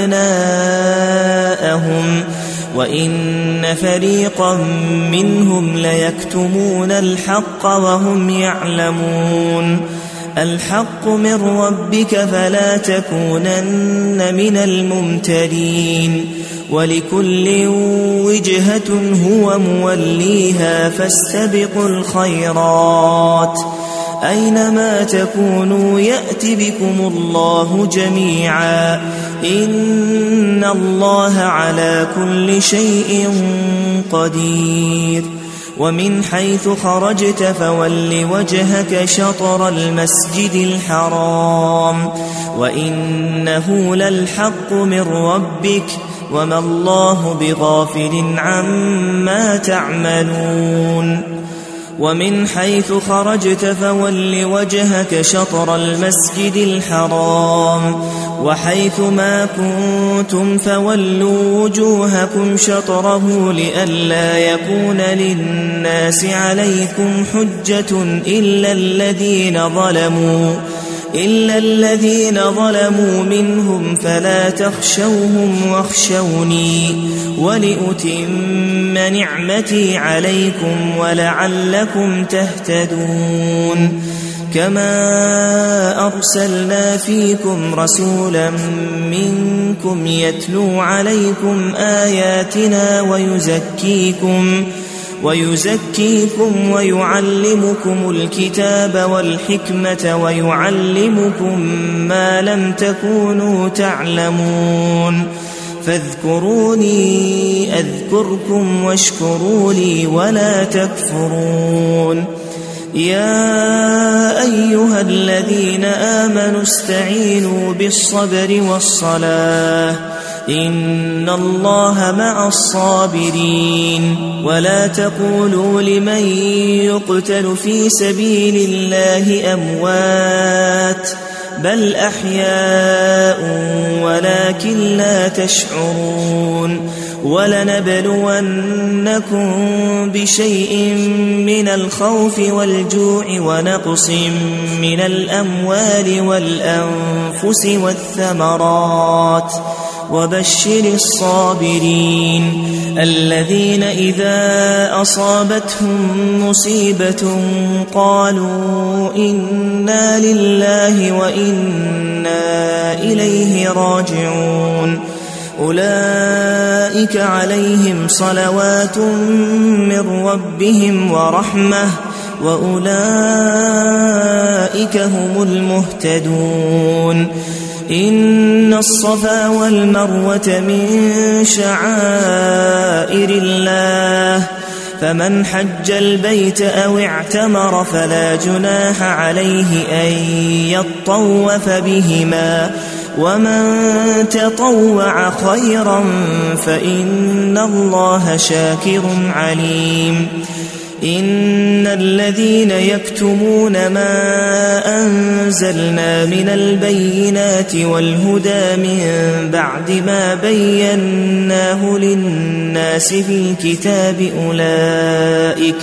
أبناءهم وإن فريقا منهم ليكتمون الحق وهم يعلمون الحق من ربك فلا تكونن من الممترين ولكل وجهة هو موليها فاستبقوا الخيرات أينما تكونوا يأت بكم الله جميعا إن الله على كل شيء قدير ومن حيث خرجت فول وجهك شطر المسجد الحرام وإنه للحق من ربك وما الله بغافل عما تعملون ومن حيث خرجت فول وجهك شطر المسجد الحرام وحيث ما كنتم فولوا وجوهكم شطره لئلا يكون للناس عليكم حجة إلا الذين ظلموا إلا الذين ظلموا منهم فلا تخشوهم واخشوني ولأتم نعمتي عليكم ولعلكم تهتدون كما أرسلنا فيكم رسولا منكم يتلو عليكم آياتنا ويزكيكم ويزكيكم ويعلمكم الكتاب والحكمة ويعلمكم ما لم تكونوا تعلمون فاذكروني أذكركم واشكروا لي ولا تكفرون يا أيها الذين آمنوا استعينوا بالصبر والصلاة إن الله مع الصابرين ولا تقولوا لمن يقتل في سبيل الله أموات بل أحياء ولكن لا تشعرون ولنبلونكم بشيء من الخوف والجوع ونقص من الأموال والأنفس والثمرات وبشر الصابرين الذين إذا أصابتهم مصيبة قالوا إنا لله وإنا إليه راجعون أولئك عليهم صلوات من ربهم ورحمة وأولئك هم المهتدون إن الصفا والمروة من شعائر الله فمن حج البيت أو اعتمر فلا جناح عليه أن يطوف بهما ومن تطوع خيرا فإن الله شاكر عليم إن الذين يكتمون ما أنزلنا من البينات والهدى من بعد ما بيناه للناس في الكتاب أولئك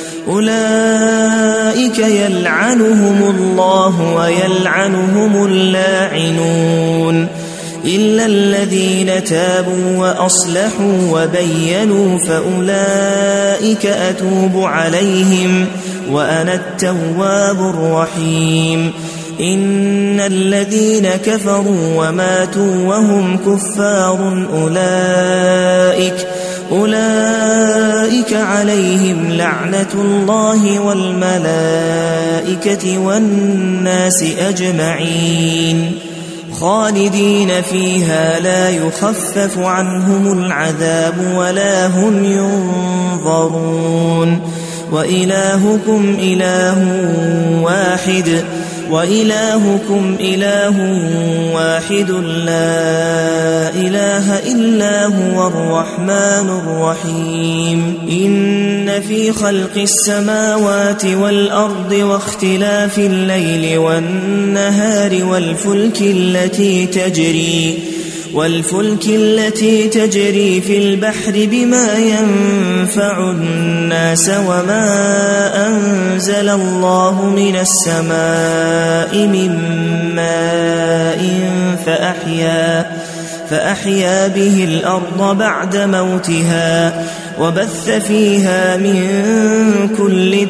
أولئك يلعنهم الله ويلعنهم اللاعنون إلا الذين تابوا وأصلحوا وبينوا فأولئك أتوب عليهم وأنا التواب الرحيم إن الذين كفروا وماتوا وهم كفار أولئك أولئك عليهم لعنة الله والملائكة والناس أجمعين خالدين فيها لا يخفف عنهم العذاب ولا هم ينظرون وإلهكم إله واحد وإلهكم إله واحد لا إله إلا هو الرحمن الرحيم إن في خلق السماوات والأرض واختلاف الليل والنهار والفلك التي تجري والفلك التي تجري في البحر بما ينفع الناس وما أنزل الله من السماء من ماء فأحيا فأحيا به الأرض بعد موتها وبث فيها من كل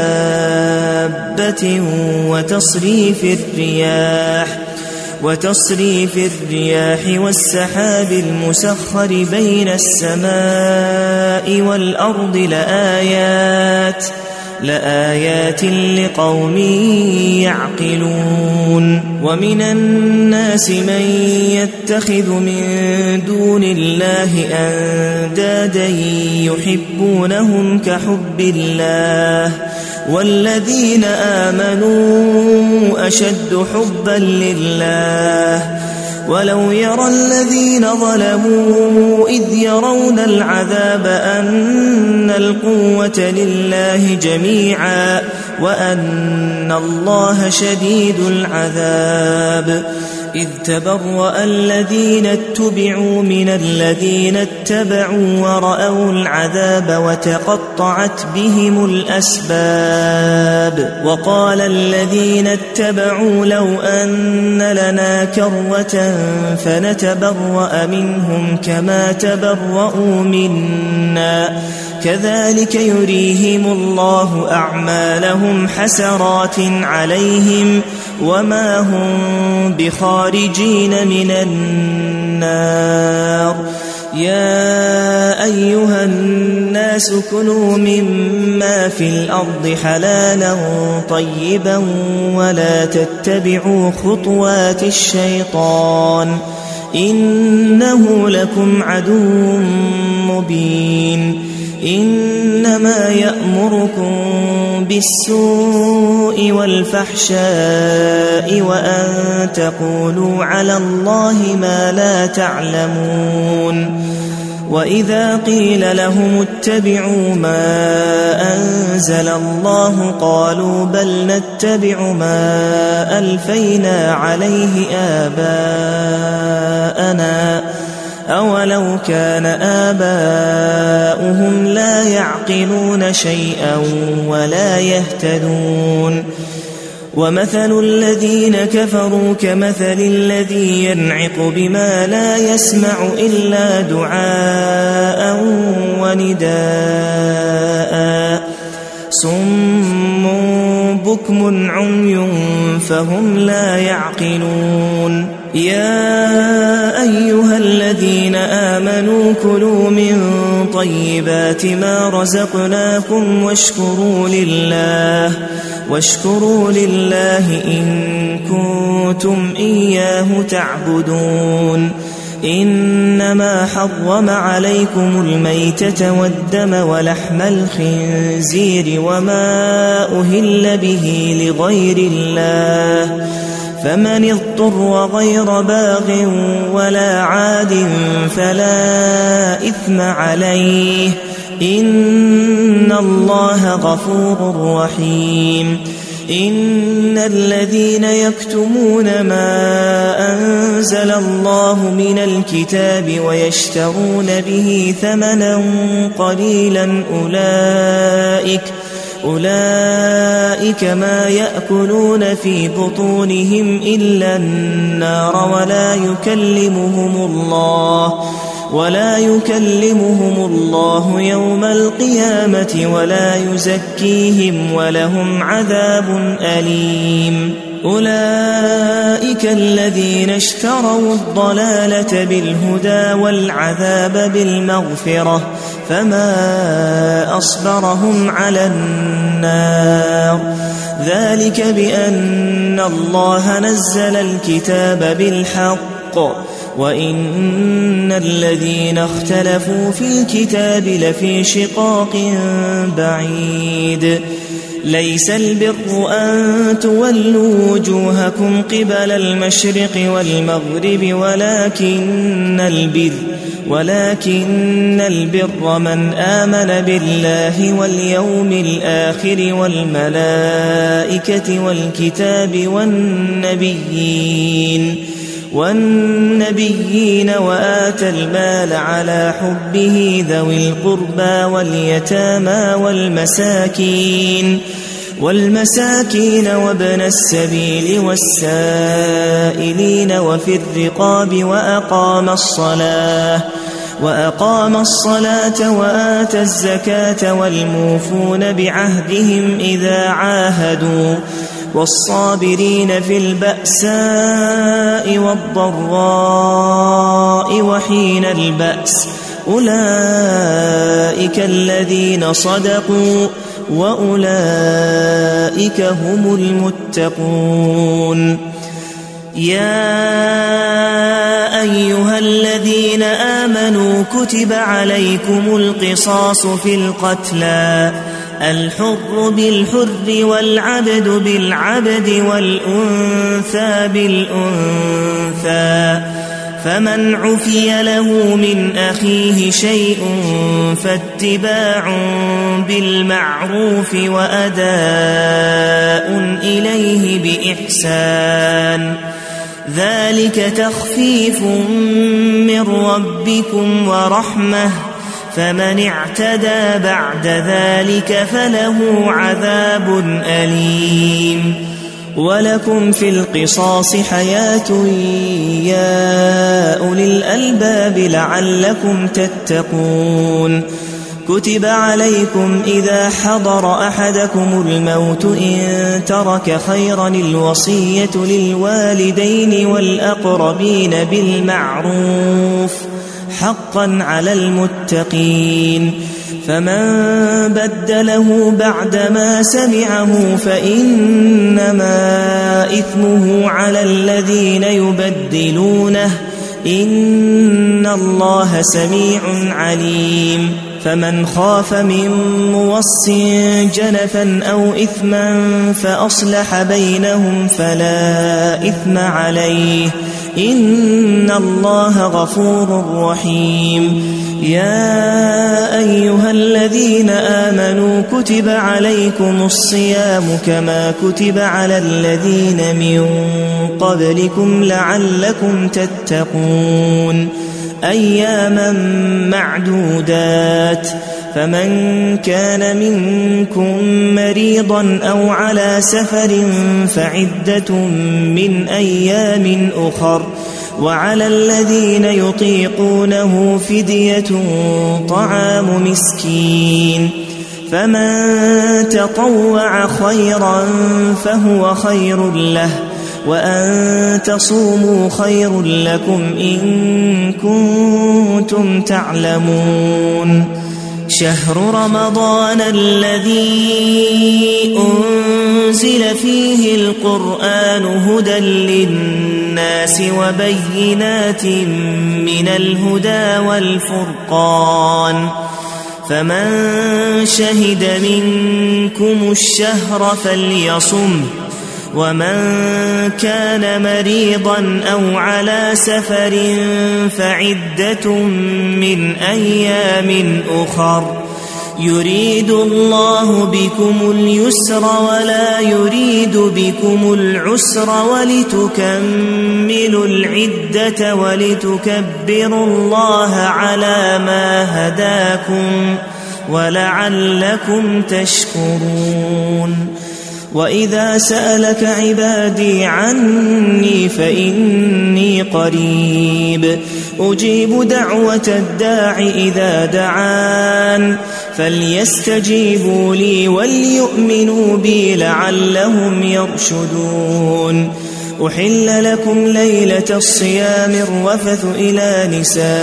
دابة وتصريف الرياح وتصريف الرياح والسحاب المسخر بين السماء والأرض لآيات لآيات لقوم يعقلون ومن الناس من يتخذ من دون الله أندادا يحبونهم كحب الله والذين آمنوا أشد حبا لله ولو يرى الذين ظلموا إذ يرون العذاب أن القوة لله جميعا وأن الله شديد العذاب إذ تبرأ الذين اتبعوا من الذين اتبعوا ورأوا العذاب وتقطعت بهم الأسباب وقال الذين اتبعوا لو أن لنا كرة فنتبرأ منهم كما تبرأوا منا كذلك يريهم الله أعمالهم حسرات عليهم وما هم بخارجين من النار يا أيها الناس كلوا مما في الأرض حلالا طيبا ولا تتبعوا خطوات الشيطان إنه لكم عدو مبين إنما يأمركم بالسوء والفحشاء وأن تقولوا على الله ما لا تعلمون وإذا قيل لهم اتبعوا ما أنزل الله قالوا بل نتبع ما ألفينا عليه آباءنا أولو كان آباؤهم لا يعقلون شيئا ولا يهتدون ومثل الذين كفروا كمثل الذي ينعق بما لا يسمع إلا دعاء ونداء صم بكم عمي فهم لا يعقلون يا أيها الذين آمنوا كلوا من طيبات ما رزقناكم واشكروا لله واشكروا لله إن كنتم إياه تعبدون إنما حرم عليكم الميتة والدم ولحم الخنزير وما أهل به لغير الله فمن اضطر غير باغ ولا عاد فلا إثم عليه إن الله غفور رحيم إن الذين يكتمون ما أنزل الله من الكتاب ويشترون به ثمنا قليلا أولئك أولئك ما يأكلون في بطونهم إلا النار ولا يكلمهم الله ولا يكلمهم الله يوم القيامة ولا يزكيهم ولهم عذاب أليم أولئك الذين اشتروا الضلالة بالهدى والعذاب بالمغفرة فما أصبرهم على النار ذلك بأن الله نزل الكتاب بالحق وإن الذين اختلفوا في الكتاب لفي شقاق بعيد ليس البر أن تولوا وجوهكم قبل المشرق والمغرب ولكن البر ولكن البر من آمن بالله واليوم الآخر والملائكة والكتاب والنبيين والنبيين وآتى المال على حبه ذوي القربى واليتامى والمساكين والمساكين وابن السبيل والسائلين وفي الرقاب وأقام الصلاة وأقام الصلاة وآتى الزكاة والموفون بعهدهم إذا عاهدوا والصابرين في البأساء والضراء وحين البأس أولئك الذين صدقوا وأولئك هم المتقون يا أيها الذين آمنوا كتب عليكم القصاص في القتلى الحر بالحر والعبد بالعبد والأنثى بالأنثى فمن عفي له من أخيه شيء فاتباع بالمعروف وأداء إليه بإحسان ذلك تخفيف من ربكم ورحمة فمن اعتدى بعد ذلك فله عذاب أليم ولكم في القصاص حياة يا أولي الألباب لعلكم تتقون كتب عليكم إذا حضر أحدكم الموت إن ترك خيرا الوصية للوالدين والأقربين بالمعروف حقا على المتقين فمن بدله بعدما سمعه فإنما إثمه على الذين يبدلونه إن الله سميع عليم فمن خاف من موص جنفا أو إثما فأصلح بينهم فلا إثم عليه إن الله غفور رحيم يا أيها الذين آمنوا كتب عليكم الصيام كما كتب على الذين من قبلكم لعلكم تتقون أياما معدودات فمن كان منكم مريضا أو على سفر فعدة من أيام أخر وعلى الذين يطيقونه فدية طعام مسكين فمن تطوع خيرا فهو خير له وأن تصوموا خير لكم إن كنتم تعلمون شهر رمضان الذي أنزل فيه القرآن هدى للناس وبينات من الهدى والفرقان فمن شهد منكم الشهر فليصمه ومن كان مريضا أو على سفر فعدة من أيام أخر يريد الله بكم اليسر ولا يريد بكم العسر ولتكملوا العدة ولتكبروا الله على ما هداكم ولعلكم تشكرون وإذا سألك عبادي عني فإني قريب أجيب دعوة الداع إذا دعان فليستجيبوا لي وليؤمنوا بي لعلهم يرشدون أحل لكم ليلة الصيام الرفث إلى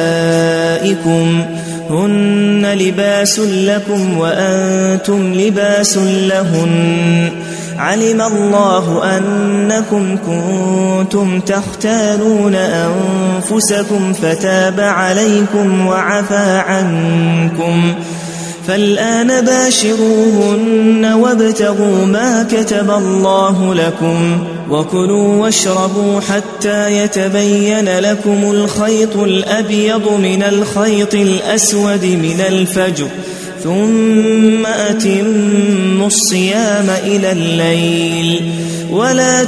نسائكم هن لباس لكم وأنتم لباس لهن علم الله أنكم كنتم تختانون أنفسكم فتاب عليكم وعفى عنكم فالآن باشروهن وابتغوا ما كتب الله لكم وكلوا واشربوا حتى يتبين لكم الخيط الأبيض من الخيط الأسود من الفجر ثم أتموا الصيام إلى الليل ولا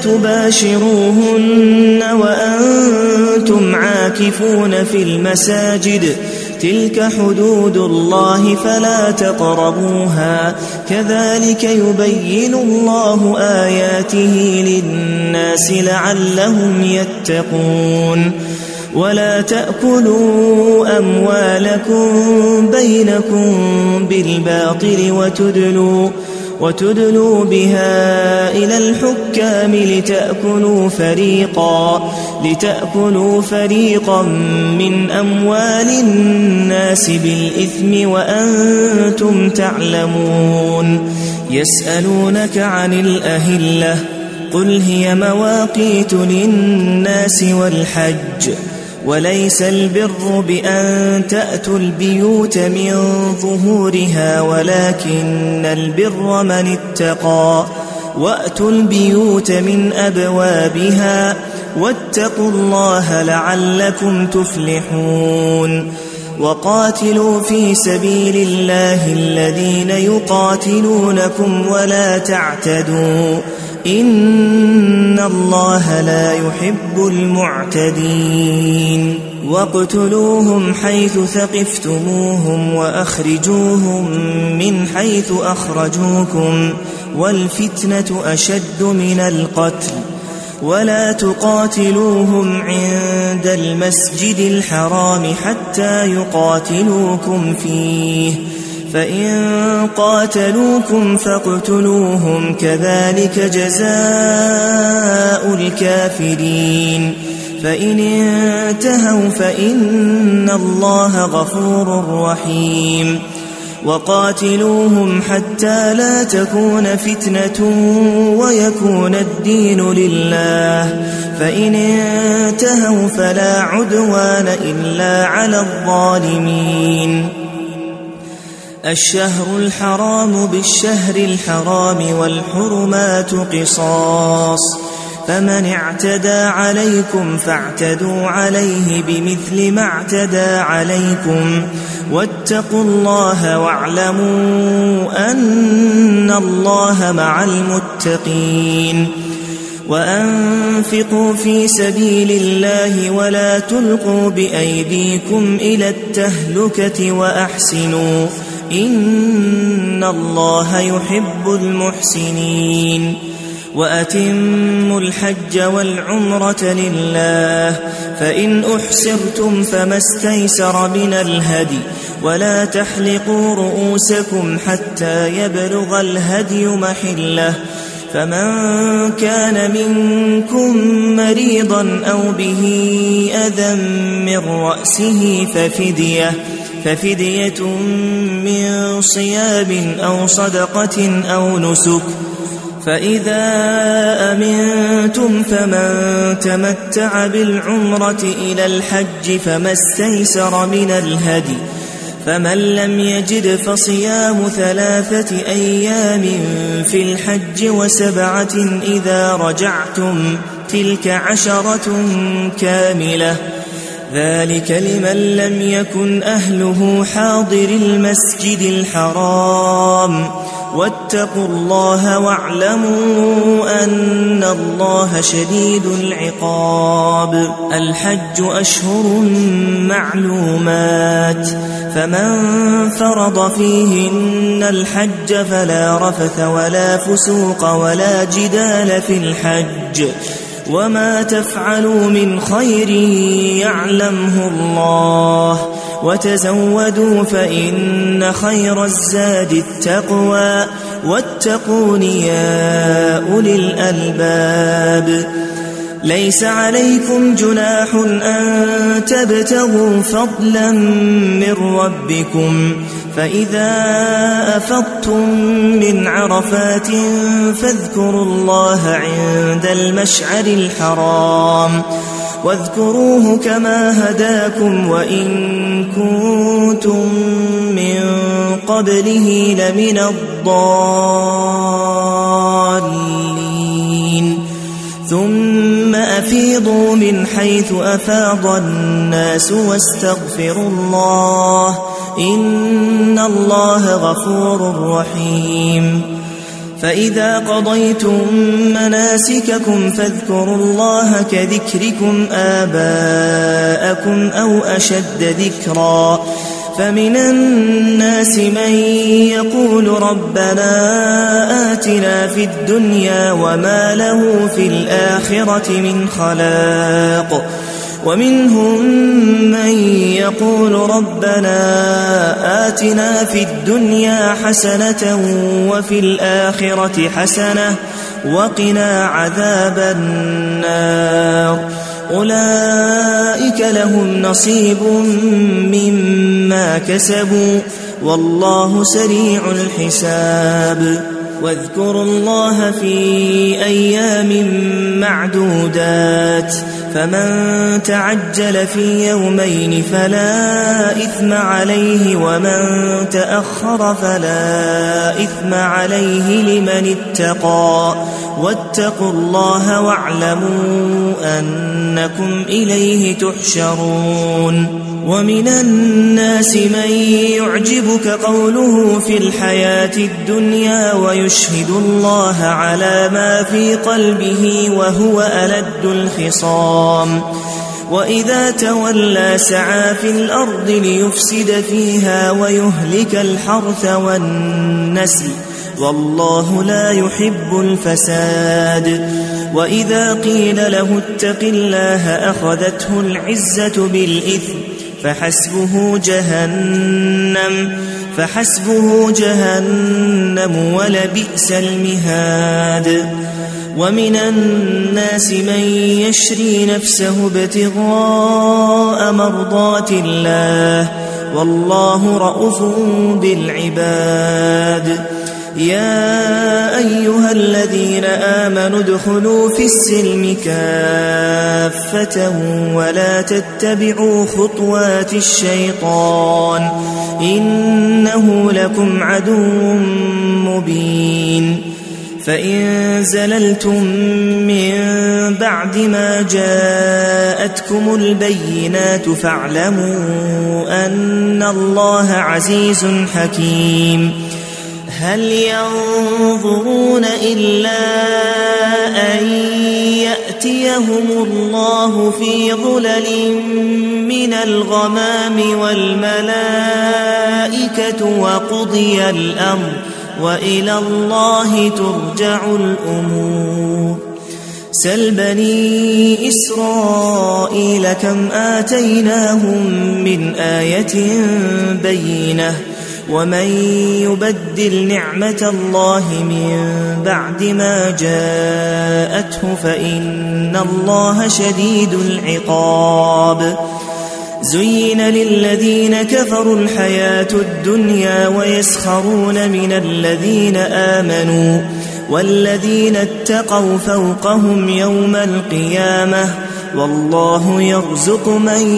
تباشروهن وأنتم عاكفون في المساجد تلك حدود الله فلا تقربوها كذلك يبين الله آياته للناس لعلهم يتقون ولا تأكلوا أموالكم بينكم بالباطل وتدلوا وتدلوا بها إلى الحكام لتأكلوا فريقا لتأكلوا فريقا من أموال الناس بالإثم وأنتم تعلمون يسألونك عن الأهلة قل هي مواقيت للناس والحج وليس البر بأن تأتوا البيوت من ظهورها ولكن البر من اتقى وأتوا البيوت من أبوابها واتقوا الله لعلكم تفلحون وقاتلوا في سبيل الله الذين يقاتلونكم ولا تعتدوا إن الله لا يحب المعتدين واقتلوهم حيث ثقفتموهم وأخرجوهم من حيث أخرجوكم والفتنة أشد من القتل ولا تقاتلوهم عند المسجد الحرام حتى يقاتلوكم فيه فإن قاتلوكم فاقتلوهم كذلك جزاء الكافرين فإن انتهوا فإن الله غفور رحيم وقاتلوهم حتى لا تكون فتنة ويكون الدين لله فإن انتهوا فلا عدوان إلا على الظالمين الشهر الحرام بالشهر الحرام والحرمات قصاص فمن اعتدى عليكم فاعتدوا عليه بمثل ما اعتدى عليكم واتقوا الله واعلموا أن الله مع المتقين وأنفقوا في سبيل الله ولا تلقوا بأيديكم إلى التهلكة وأحسنوا إن الله يحب المحسنين وأتموا الحج والعمرة لله، فإن أحسرتم فما استيسر من الهدي، ولا تحلقوا رؤوسكم حتى يبلغ الهدي محله، فمن كان منكم مريضا أو به أذى من رأسه ففدية ففدية من صيام أو صدقة أو نسك، فإذا أمنتم فمن تمتع بالعمرة إلى الحج فما استيسر من الهدي، فمن لم يجد فصيام ثلاثة أيام في الحج وسبعة إذا رجعتم، تلك عشرة كاملة، ذلك لمن لم يكن أهله حاضر المسجد الحرام، واتقوا الله واعلموا أن الله شديد العقاب. الحج أشهر معلومات، فمن فرض فيهن الحج فلا رفث ولا فسوق ولا جدال في الحج، وما تفعلوا من خير يعلمه الله، وتزودوا فإن خير الزاد التقوى، واتقون يا أولي الألباب. ليس عليكم جناح أن تبتغوا فضلا من ربكم، فإذا أفضتم من عرفات فاذكروا الله عند المشعر الحرام، واذكروه كما هداكم وإن كنتم من قبله لمن الضالين. ثم أفيضوا من حيث أفاض الناس واستغفروا الله، إن الله غفور رحيم. فإذا قضيتم مناسككم فاذكروا الله كذكركم آباءكم أو أشد ذكرا، فمن الناس من يقول ربنا آتنا في الدنيا وما له في الآخرة من خلاق، ومنهم من يقول ربنا آتنا في الدنيا حسنة وفي الآخرة حسنة وقنا عذاب النار، أولئك لهم نصيب مما كسبوا والله سريع الحساب. واذكروا الله في أيام معدودات، فمن تعجل في يومين فلا إثم عليه، ومن تأخر فلا إثم عليه لمن اتقى، واتقوا الله واعلموا أنكم إليه تحشرون. ومن الناس من يعجبك قوله في الحياة الدنيا ويشهد الله على ما في قلبه وهو ألد الخصام، وإذا تولى سعى في الأرض ليفسد فيها ويهلك الحرث والنسل، والله لا يحب الفساد. وإذا قيل له اتق الله أخذته العزة بالإثم فحسبه جهنم فحسبه جهنم ولبئس المهاد. ومن الناس من يشري نفسه ابتغاء مرضات الله والله رؤوف بالعباد. يا أيها الذين آمنوا ادخلوا في السلم كافة ولا تتبعوا خطوات الشيطان إنه لكم عدو مبين. فإن زللتم من بعد ما جاءتكم البينات فاعلموا أن الله عزيز حكيم. هل ينظرون إلا أن يأتيهم الله في ظلل من الغمام والملائكة وقضي الأمر وإلى الله ترجع الأمور. سل بني إسرائيل كم آتيناهم من آية بينة ومن يبدل نعمة الله من بعد ما جاءته فإن الله شديد العقاب. زين للذين كفروا الحياة الدنيا ويسخرون من الذين آمنوا والذين اتقوا فوقهم يوم القيامة والله يرزق من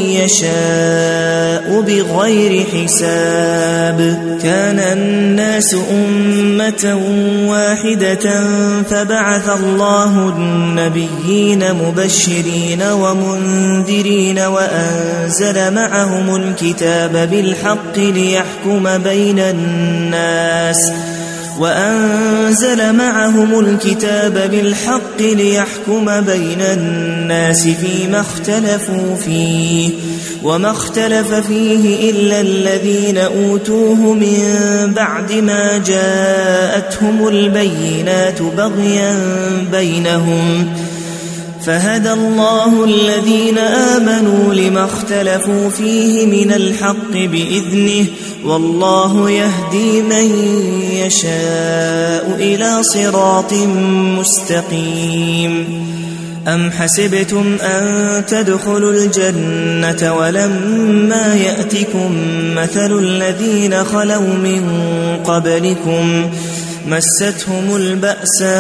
يشاء بغير حساب. كان الناس أمة واحدة فبعث الله النبيين مبشرين ومنذرين وأنزل معهم الكتاب بالحق ليحكم بين الناس وأنزل معهم الكتاب بالحق ليحكم بين الناس فيما اختلفوا فيه وما اختلف فيه إلا الذين أوتوه من بعد ما جاءتهم البينات بغيا بينهم فهدى الله الذين آمنوا لما اختلفوا فيه من الحق بإذنه والله يهدي من يشاء إلى صراط مستقيم. أم حسبتم أن تدخلوا الجنة ولما يأتكم مثل الذين خلوا من قبلكم مستهم البأساء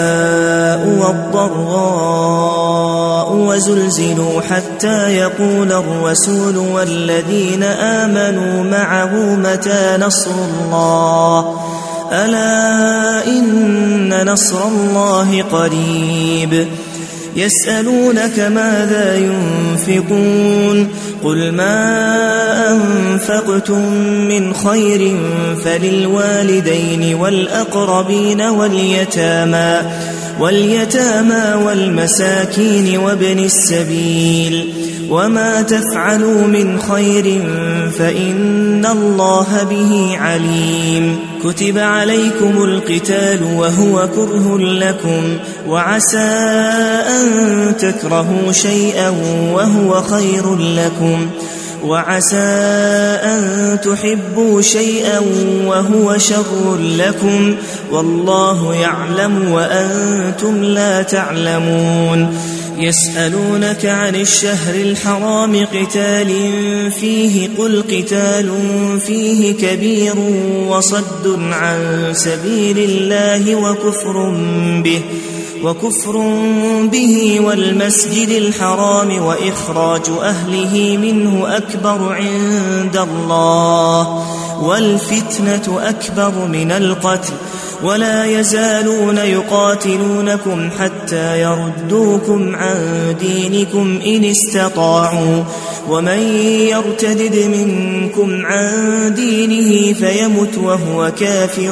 والضراء وزلزلوا حتى يقول الرسول والذين آمنوا معه متى نصر الله ألا إن نصر الله قريب. يسألونك ماذا ينفقون قل ما أنفقتم من خير فللوالدين والأقربين واليتامى واليتامى والمساكين وابن السبيل وما تفعلوا من خير فإن الله به عليم. كتب عليكم القتال وهو كره لكم وعسى أن تكرهوا شيئا وهو خير لكم وعسى أن تحبوا شيئا وهو شر لكم والله يعلم وأنتم لا تعلمون. يسألونك عن الشهر الحرام قتال فيه قل قتال فيه كبير وصد عن سبيل الله وكفر به وكفر به والمسجد الحرام وإخراج أهله منه أكبر عند الله والفتنة أكبر من القتل ولا يزالون يقاتلونكم حتى يردوكم عن دينكم إن استطاعوا ومن يرتدد منكم عن دينه فيمت وهو كافر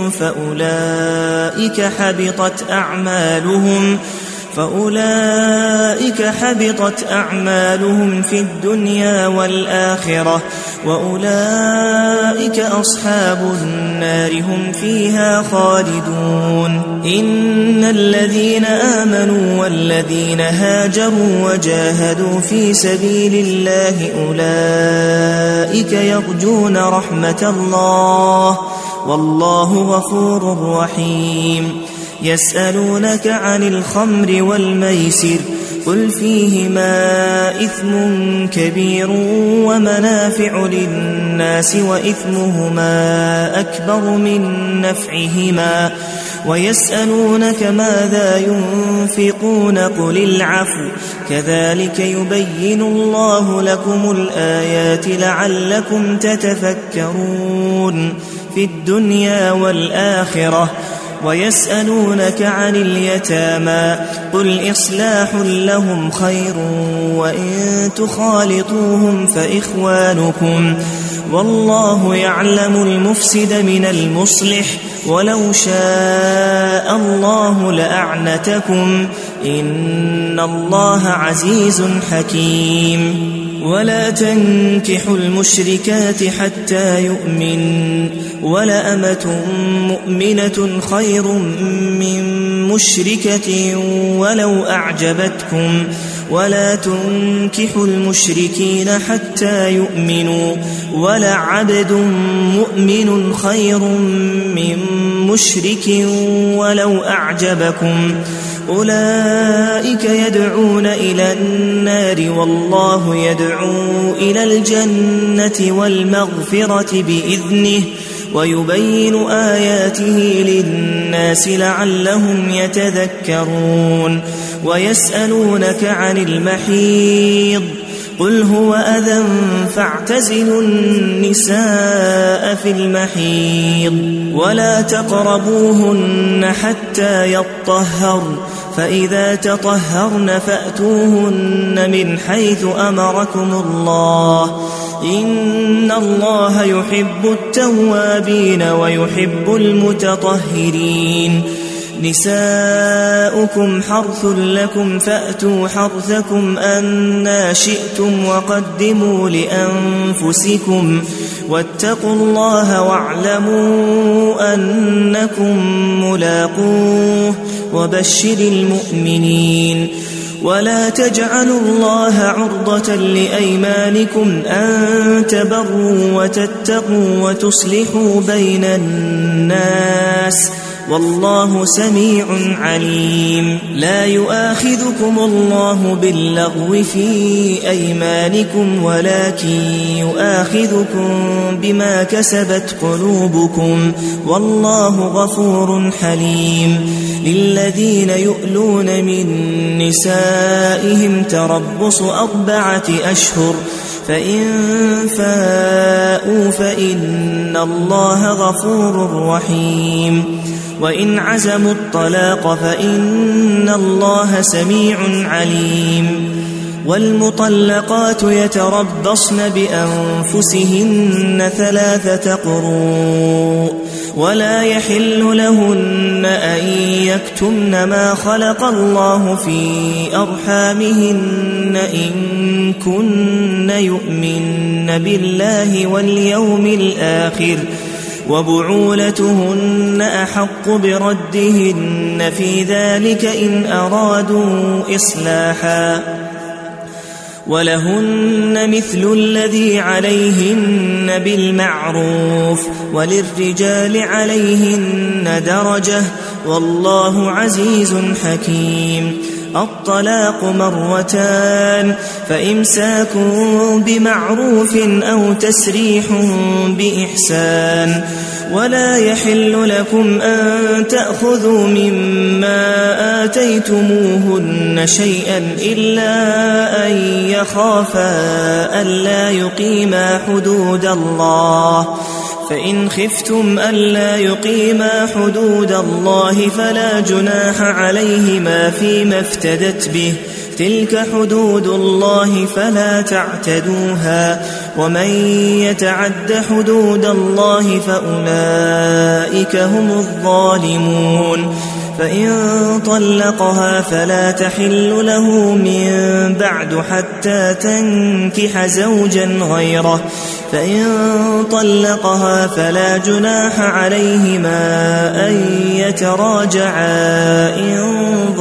فأولئك حبطت أعمالهم فأولئك حبطت أعمالهم في الدنيا والآخرة وأولئك أصحاب النار هم فيها خالدون. إن الذين آمنوا والذين هاجروا وجاهدوا في سبيل الله أولئك يرجون رحمة الله والله غفور رحيم. يسألونك عن الخمر والميسر قل فيهما إثم كبير ومنافع للناس وإثمهما أكبر من نفعهما ويسألونك ماذا ينفقون قل العفو كذلك يبين الله لكم الآيات لعلكم تتفكرون في الدنيا والآخرة. ويسألونك عن اليتامى قل إصلاح لهم خير وإن تخالطوهم فإخوانكم والله يعلم المفسد من المصلح ولو شاء الله لأعنتكم إن الله عزيز حكيم ولا تنكحوا المشركات حتى يؤمن ولأمة مؤمنة خير من مشركة ولو أعجبتكم ولا تنكحوا المشركين حتى يؤمنوا ولعبد مؤمن خير من مشرك ولو أعجبكم أولئك يدعون إلى النار والله يدعو إلى الجنة والمغفرة بإذنه ويبين آياته للناس لعلهم يتذكرون ويسألونك عن المحيض قل هو أذى فاعتزلوا النساء في المحيض ولا تقربوهن حتى يطهرن فإذا تطهرن فأتوهن من حيث أمركم الله إن الله يحب التوابين ويحب المتطهرين نساؤكم حرث لكم فأتوا حرثكم أنى شئتم وقدموا لأنفسكم واتقوا الله واعلموا أنكم ملاقوه وبشر المؤمنين ولا تجعلوا الله عرضة لأيمانكم أن تبروا وتتقوا وتصلحوا بين الناس والله سميع عليم لا يؤاخذكم الله باللغو في أيمانكم ولكن يؤاخذكم بما كسبت قلوبكم والله غفور حليم للذين يؤلون من نسائهم تربص أربعة أشهر فإن فاءوا فإن الله غفور رحيم وإن عزموا الطلاق فإن الله سميع عليم والمطلقات يتربصن بأنفسهن ثلاثة قروء ولا يحل لهن أن يكتمن ما خلق الله في أرحامهن إن كن يؤمن بالله واليوم الآخر وبعولتهن أحق بردهن في ذلك إن أرادوا إصلاحا ولهن مثل الذي عليهن بالمعروف وللرجال عليهن درجة والله عزيز حكيم الطلاق مرتان فإمساك بمعروف أو تسريح بإحسان ولا يحل لكم أن تأخذوا مما آتيتموهن شيئا إلا أن يخافا ألا يقيما حدود الله فإن خفتم ألا يقيما حدود الله فلا جناح عليهما فيما افتدت به تلك حدود الله فلا تعتدوها ومن يتعد حدود الله فأولئك هم الظالمون فإن طلقها فلا تحل له من بعد حتى تنكح زوجا غيره فإن طلقها فلا جناح عليهما أن يتراجعا إن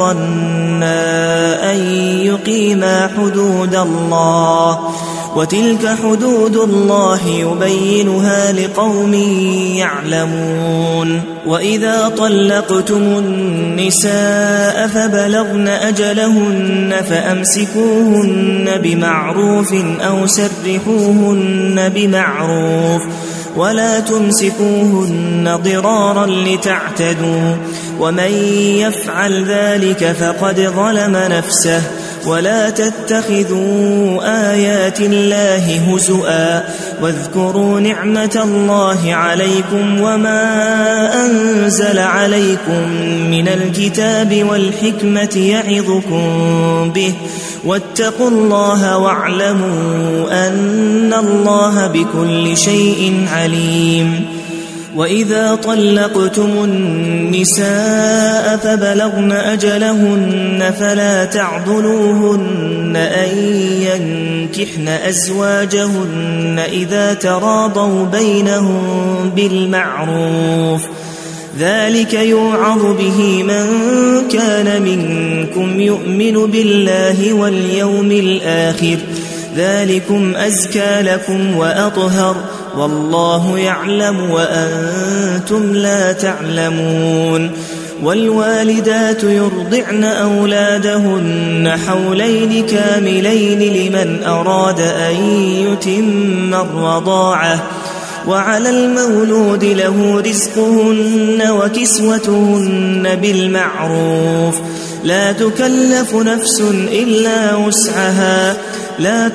ظنا أن يقيما حدود الله وتلك حدود الله يبينها لقوم يعلمون وإذا طلقتم النساء فبلغن أجلهن فأمسكوهن بمعروف أو سرحوهن بمعروف ولا تمسكوهن ضرارا لتعتدوا ومن يفعل ذلك فقد ظلم نفسه ولا تتخذوا آيات الله هزؤا واذكروا نعمة الله عليكم وما أنزل عليكم من الكتاب والحكمة يعظكم به واتقوا الله واعلموا أن الله بكل شيء عليم. وإذا طلقتم النساء فبلغن أجلهن فلا تعضلوهن أن ينكحن أزواجهن إذا تراضوا بينهم بالمعروف ذلك يوعظ به من كان منكم يؤمن بالله واليوم الآخر ذلكم أزكى لكم وأطهر والله يعلم وأنتم لا تعلمون. والوالدات يرضعن أولادهن حولين كاملين لمن أراد أن يتم الرضاعة وعلى المولود له رزقهن وكسوتهن بالمعروف لا تكلف نفس إلا وسعها لا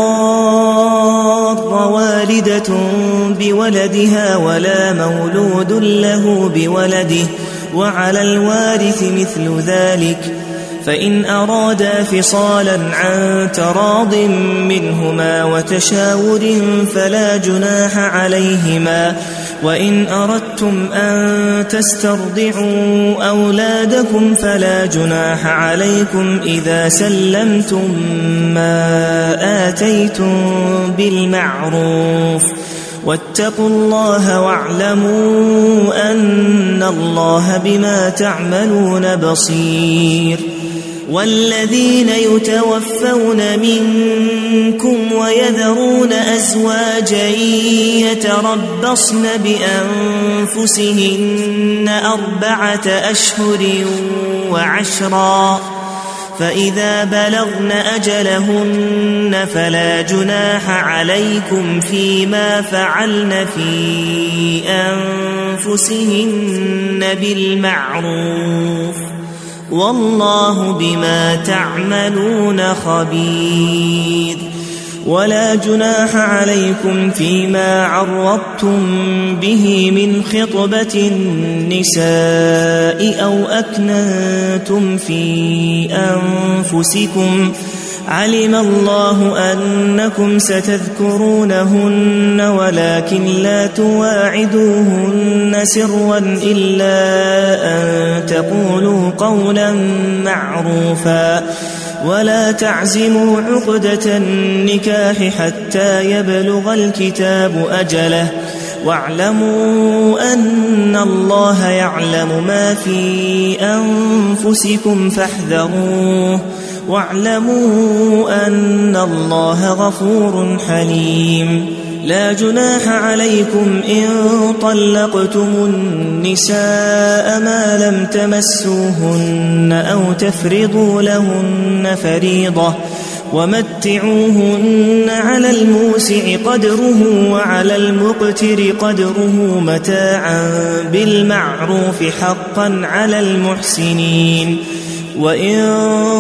تضار والدة بولدها ولا مولود له بولده وعلى الوارث مثل ذلك فإن أرادا فصالا عن تراض منهما وتشاور فلا جناح عليهما. وإن أردتم أن تسترضعوا أولادكم فلا جناح عليكم إذا سلمتم ما آتيتم بالمعروف واتقوا الله واعلموا أن الله بما تعملون بصير. والذين يتوفون منكم ويذرون أزواجا يتربصن بأنفسهن أربعة أشهر وعشرا فإذا بلغن أجلهن فلا جناح عليكم فيما فعلن في أنفسهن بالمعروف والله بما تعملون خبير. ولا جناح عليكم فيما عرضتم به من خطبة النساء أو أكننتم في أنفسكم علم الله أنكم ستذكرونهن ولكن لا تواعدوهن سرا إلا أن تقولوا قولا معروفا ولا تعزموا عقدة النكاح حتى يبلغ الكتاب أجله واعلموا أن الله يعلم ما في أنفسكم فاحذروه واعلموا أن الله غفور حليم. لا جناح عليكم إن طلقتم النساء ما لم تمسوهن أو تفرضوا لهن فريضة ومتعوهن على الموسع قدره وعلى المقتر قدره متاعا بالمعروف حقا على المحسنين. وإن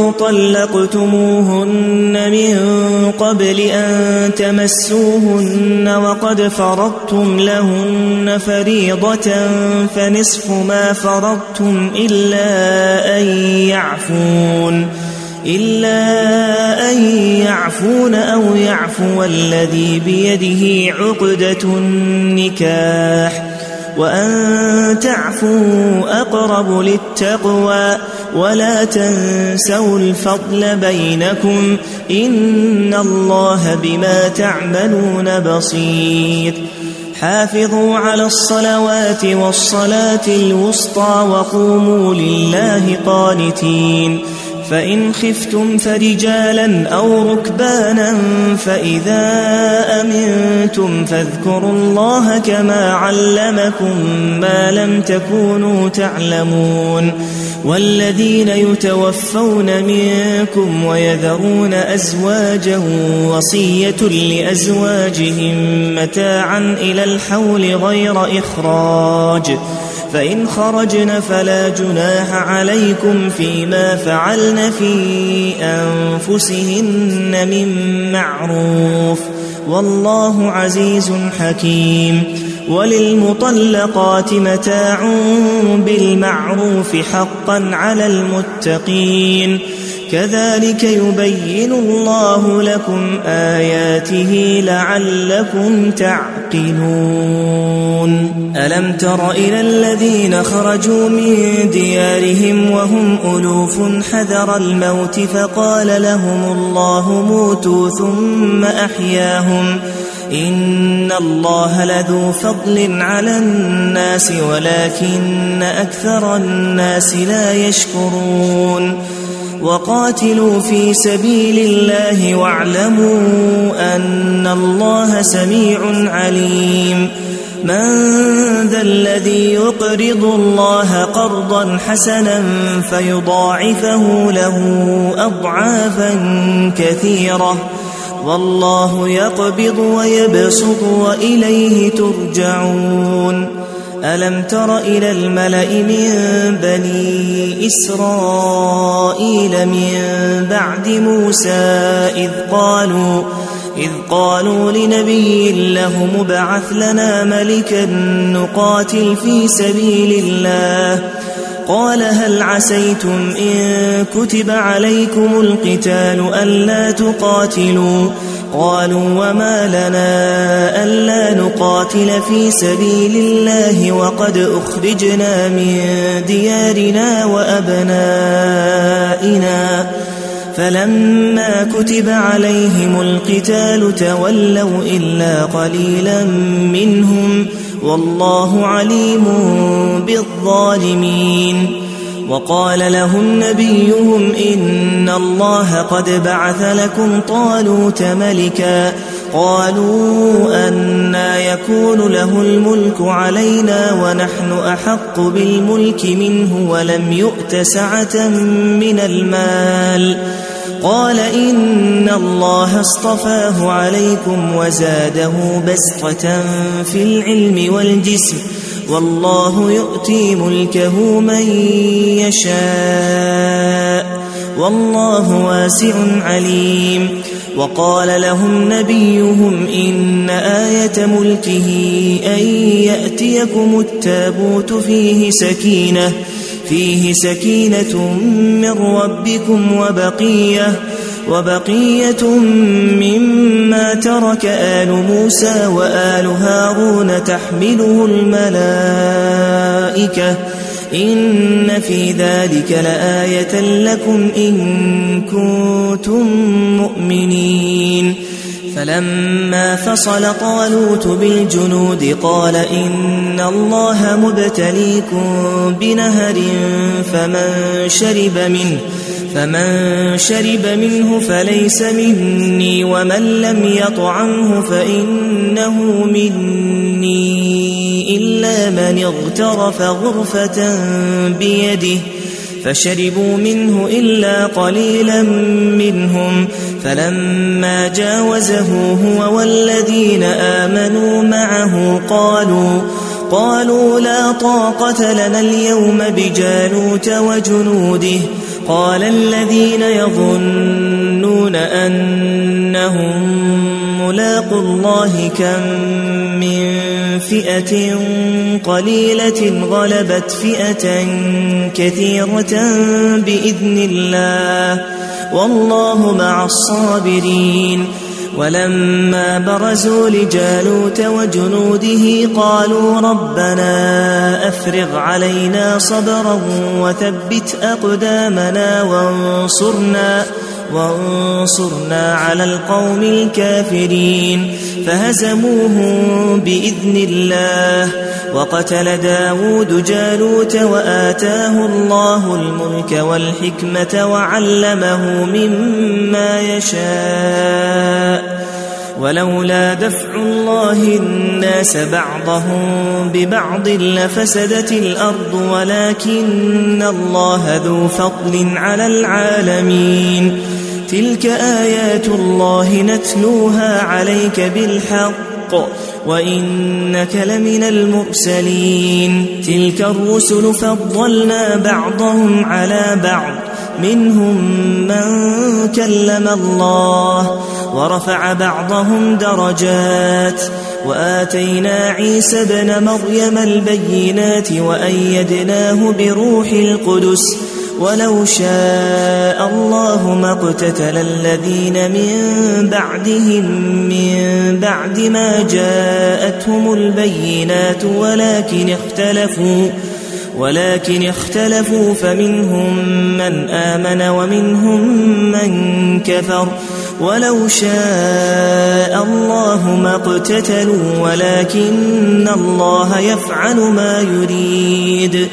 طلقتموهن من قبل أن تمسوهن وقد فرضتم لهن فريضة فنصف ما فرضتم إلا أن يعفون إلا أن يعفون أو يعفو الذي بيده عقدة النكاح وأن تعفوا أقرب للتقوى ولا تنسوا الفضل بينكم إن الله بما تعملون بصير. حافظوا على الصلوات والصلاة الوسطى وقوموا لله قانتين. فإن خفتم فرجالا أو ركبانا فإذا أمنتم فاذكروا الله كما علمكم ما لم تكونوا تعلمون. والذين يتوفون منكم ويذرون أزواجا وصية لأزواجهم متاعا إلى الحول غير إخراج فإن خرجن فلا جناح عليكم فيما فعلن في أنفسهن من معروف والله عزيز حكيم. وللمطلقات متاع بالمعروف حقا على المتقين كذلك يبين الله لكم آياته لعلكم تعقلون. ألم تر إلى الذين خرجوا من ديارهم وهم ألوف حذر الموت فقال لهم الله موتوا ثم أحياهم إن الله لذو فضل على الناس ولكن أكثر الناس لا يشكرون. وقاتلوا في سبيل الله واعلموا أن الله سميع عليم. من ذا الذي يقرض الله قرضا حسنا فيضاعفه له أضعافا كثيرة والله يقبض ويبسط وإليه ترجعون. ألم تر إلى الملأ من بني إسرائيل من بعد موسى إذ قالوا إذ قالوا لنبي له مبعث لنا ملكا نقاتل في سبيل الله قال هل عسيتم إن كتب عليكم القتال ألا تقاتلوا قالوا وما لنا ألا نقاتل في سبيل الله وقد أخرجنا من ديارنا وأبنائنا فلما كتب عليهم القتال تولوا إلا قليلا منهم والله عليم بالظالمين. وقال لهم نبيهم إن الله قد بعث لكم طالوت ملكا قالوا أنى يكون له الملك علينا ونحن أحق بالملك منه ولم يؤت سعة من المال قال إن الله اصطفاه عليكم وزاده بسطة في العلم والجسم والله يؤتي ملكه من يشاء والله واسع عليم. وقال لهم نبيهم إن آية ملكه أن يأتيكم التابوت فيه سكينة فيه سكينة من ربكم وبقية وبقية مما ترك آل موسى وآل هارون تحمله الملائكة إن في ذلك لآية لكم إن كنتم مؤمنين. فلما فصل طالوت بالجنود قال إن الله مبتليكم بنهر فمن شرب منه فمن شرب منه فليس مني ومن لم يطعمه فإنه مني إلا من اغترف غرفة بيده فشربوا منه إلا قليلا منهم فلما جاوزه هو والذين آمنوا معه قالوا قالوا لا طاقة لنا اليوم بجالوت وجنوده قال الذين يظنون أنهم ملاقوا الله كم من فئة قليلة غلبت فئة كثيرة بإذن الله والله مع الصابرين. ولما برزوا لجالوت وجنوده قالوا ربنا أفرغ علينا صبرا وثبت أقدامنا وانصرنا وانصرنا على القوم الكافرين فهزموهم بإذن الله. وقتل داود جالوت وآتاه الله الملك والحكمة وعلمه مما يشاء ولولا دفع الله الناس بعضهم ببعض لفسدت الأرض ولكن الله ذو فضل على العالمين. تلك آيات الله نتلوها عليك بالحق وإنك لمن المرسلين تلك الرسل فضلنا بعضهم على بعض منهم من كلم الله ورفع بعضهم درجات وآتينا عيسى ابن مريم البينات وأيدناه بروح القدس ولو شاء الله ما اقتتل الذين من بعدهم من بعد ما جاءتهم البينات ولكن اختلفوا ولكن اختلفوا فمنهم من آمن ومنهم من كفر ولو شاء الله ما اقتتلوا ولكن الله يفعل ما يريد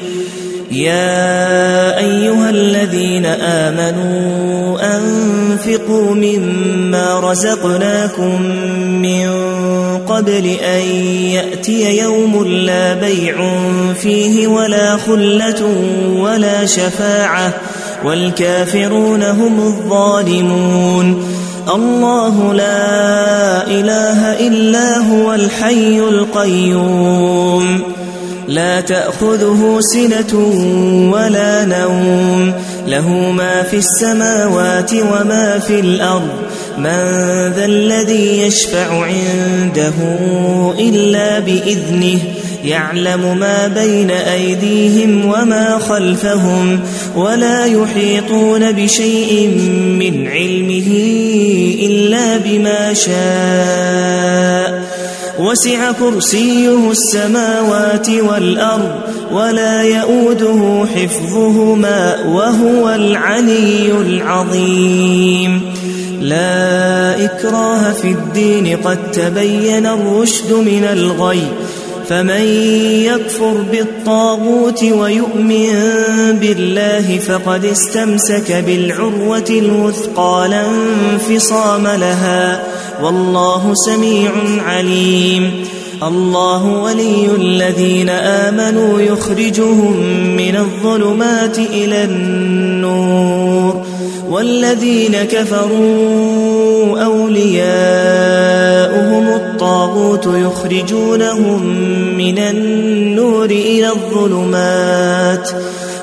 يا أيها الذين آمنوا أنفقوا مما رزقناكم من قبل أن يأتي يوم لا بيع فيه ولا خلة ولا شفاعة والكافرون هم الظالمون الله لا إله إلا هو الحي القيوم لا تأخذه سنة ولا نوم له ما في السماوات وما في الأرض من ذا الذي يشفع عنده إلا بإذنه يعلم ما بين أيديهم وما خلفهم ولا يحيطون بشيء من علمه إلا بما شاء وسع كرسيه السماوات والأرض ولا يؤوده حفظهما وهو العلي العظيم لا إكراه في الدين قد تبين الرشد من الغي فمن يكفر بالطاغوت ويؤمن بالله فقد استمسك بالعروة الوثقى لا انفصام لها والله سميع عليم الله ولي الذين آمنوا يخرجهم من الظلمات إلى النور والذين كفروا أولياؤهم الطاغوت يخرجونهم من النور إلى الظلمات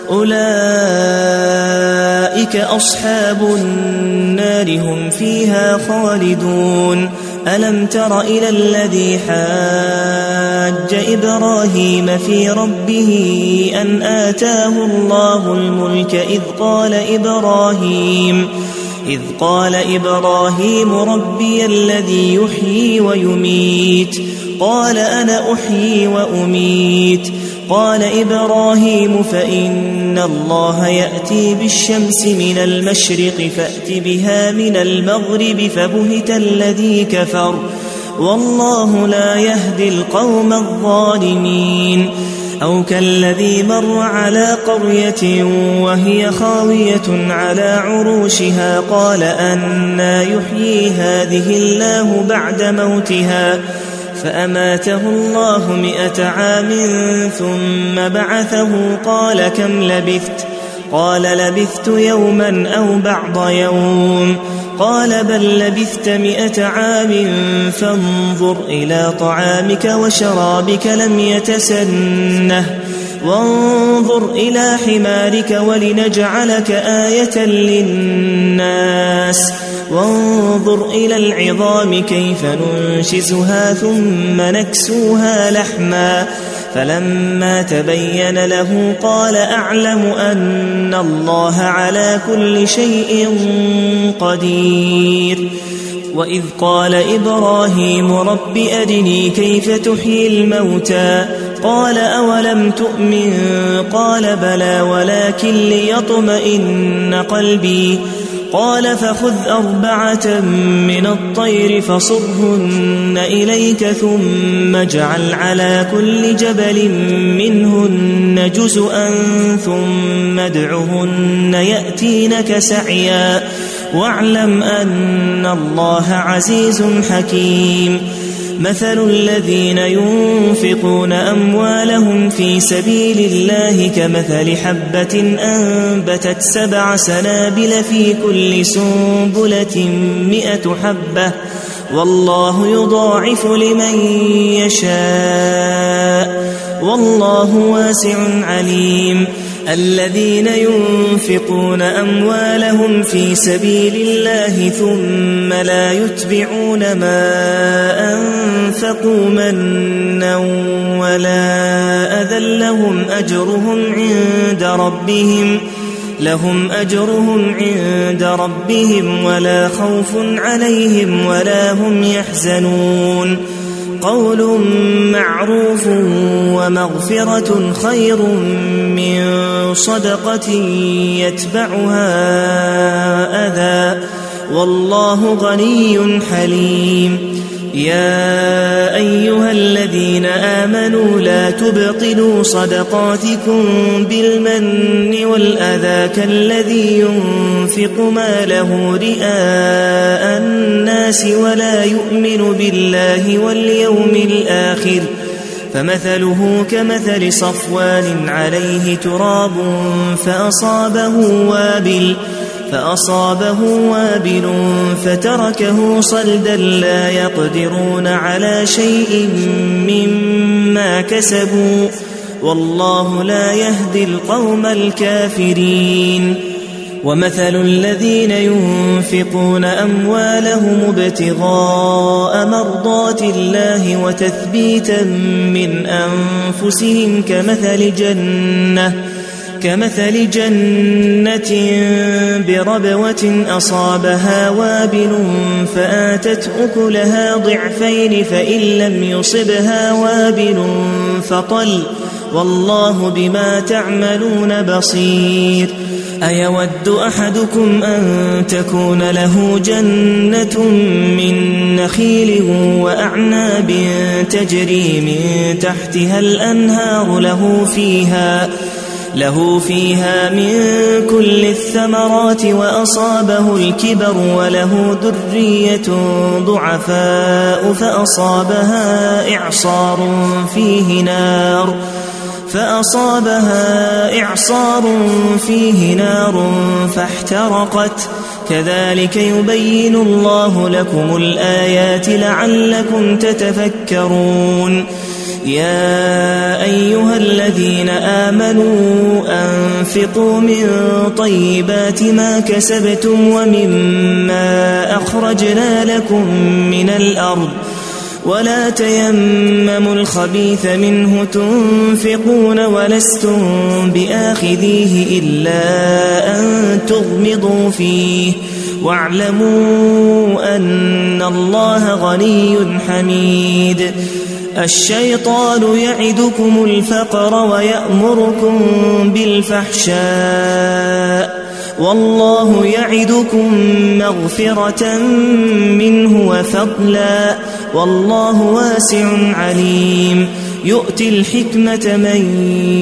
أولئك أصحاب النار هم فيها خالدون ألم تر إلى الذي حاج إبراهيم في ربه أن آتاه الله الملك إذ قال إبراهيم إذ قال إبراهيم ربي الذي يحيي ويميت قال أنا أحيي وأميت قال إبراهيم فإن الله يأتي بالشمس من المشرق فأت بها من المغرب فبهت الذي كفر والله لا يهدي القوم الظالمين أو كالذي مر على قرية وهي خاوية على عروشها قال أنى يحيي هذه الله بعد موتها فأماته الله مئة عام ثم بعثه قال كم لبثت قال لبثت يوما أو بعض يوم قال بل لبثت مئة عام فانظر إلى طعامك وشرابك لم يتسنه وانظر إلى حمارك ولنجعلك آية للناس وانظر إلى العظام كيف ننشزها ثم نكسوها لحما فلما تبين له قال أعلم أن الله على كل شيء قدير وإذ قال إبراهيم رب أرني كيف تحيي الموتى قال أولم تؤمن قال بلى ولكن ليطمئن قلبي قال فخذ أربعة من الطير فصرهن إليك ثم اجعل على كل جبل منهن جزءا ثم ادعهن يأتينك سعيا واعلم أن الله عزيز حكيم مثل الذين ينفقون أموالهم في سبيل الله كمثل حبة أنبتت سبع سنابل في كل سنبلة مئة حبة والله يضاعف لمن يشاء والله واسع عليم. الذين ينفقون أموالهم في سبيل الله ثم لا يتبعون ما أنفقوا منا ولا أذى لهم أجرهم عند ربهم لهم أجرهم عند ربهم ولا خوف عليهم ولا هم يحزنون. قول معروف ومغفرة خير من صدقة يتبعها أذى والله غني حليم. يا أيها الذين آمنوا لا تبطلوا صدقاتكم بالمن والأذى كالذي ينفق ماله رئاء الناس ولا يؤمن بالله واليوم الآخر فمثله كمثل صفوان عليه تراب فأصابه وابل فأصابه وابل فتركه صلدا لا يقدرون على شيء مما كسبوا والله لا يهدي القوم الكافرين. ومثل الذين ينفقون أموالهم ابتغاء مرضات الله وتثبيتا من أنفسهم كمثل جنة كمثل جنة بربوة أصابها وابل فآتت أكلها ضعفين فإن لم يصبها وابل فطل والله بما تعملون بصير. أيود أحدكم أن تكون له جنة من نخيل وأعناب تجري من تحتها الأنهار له فيها له فيها من كل الثمرات وأصابه الكبر وله ذرية ضعفاء فأصابها إعصار فيه نار فأصابها إعصار فيه نار فاحترقت كذلك يبين الله لكم الآيات لعلكم تتفكرون. يا أيها الذين آمنوا أنفقوا من طيبات ما كسبتم ومما أخرجنا لكم من الأرض ولا تيمموا الخبيث منه تنفقون ولستم بآخذيه إلا أن تغمضوا فيه واعلموا أن الله غني حميد. الشيطان يعدكم الفقر ويأمركم بالفحشاء والله يعدكم مغفرة منه وفضلا والله واسع عليم. يؤتي الحكمة من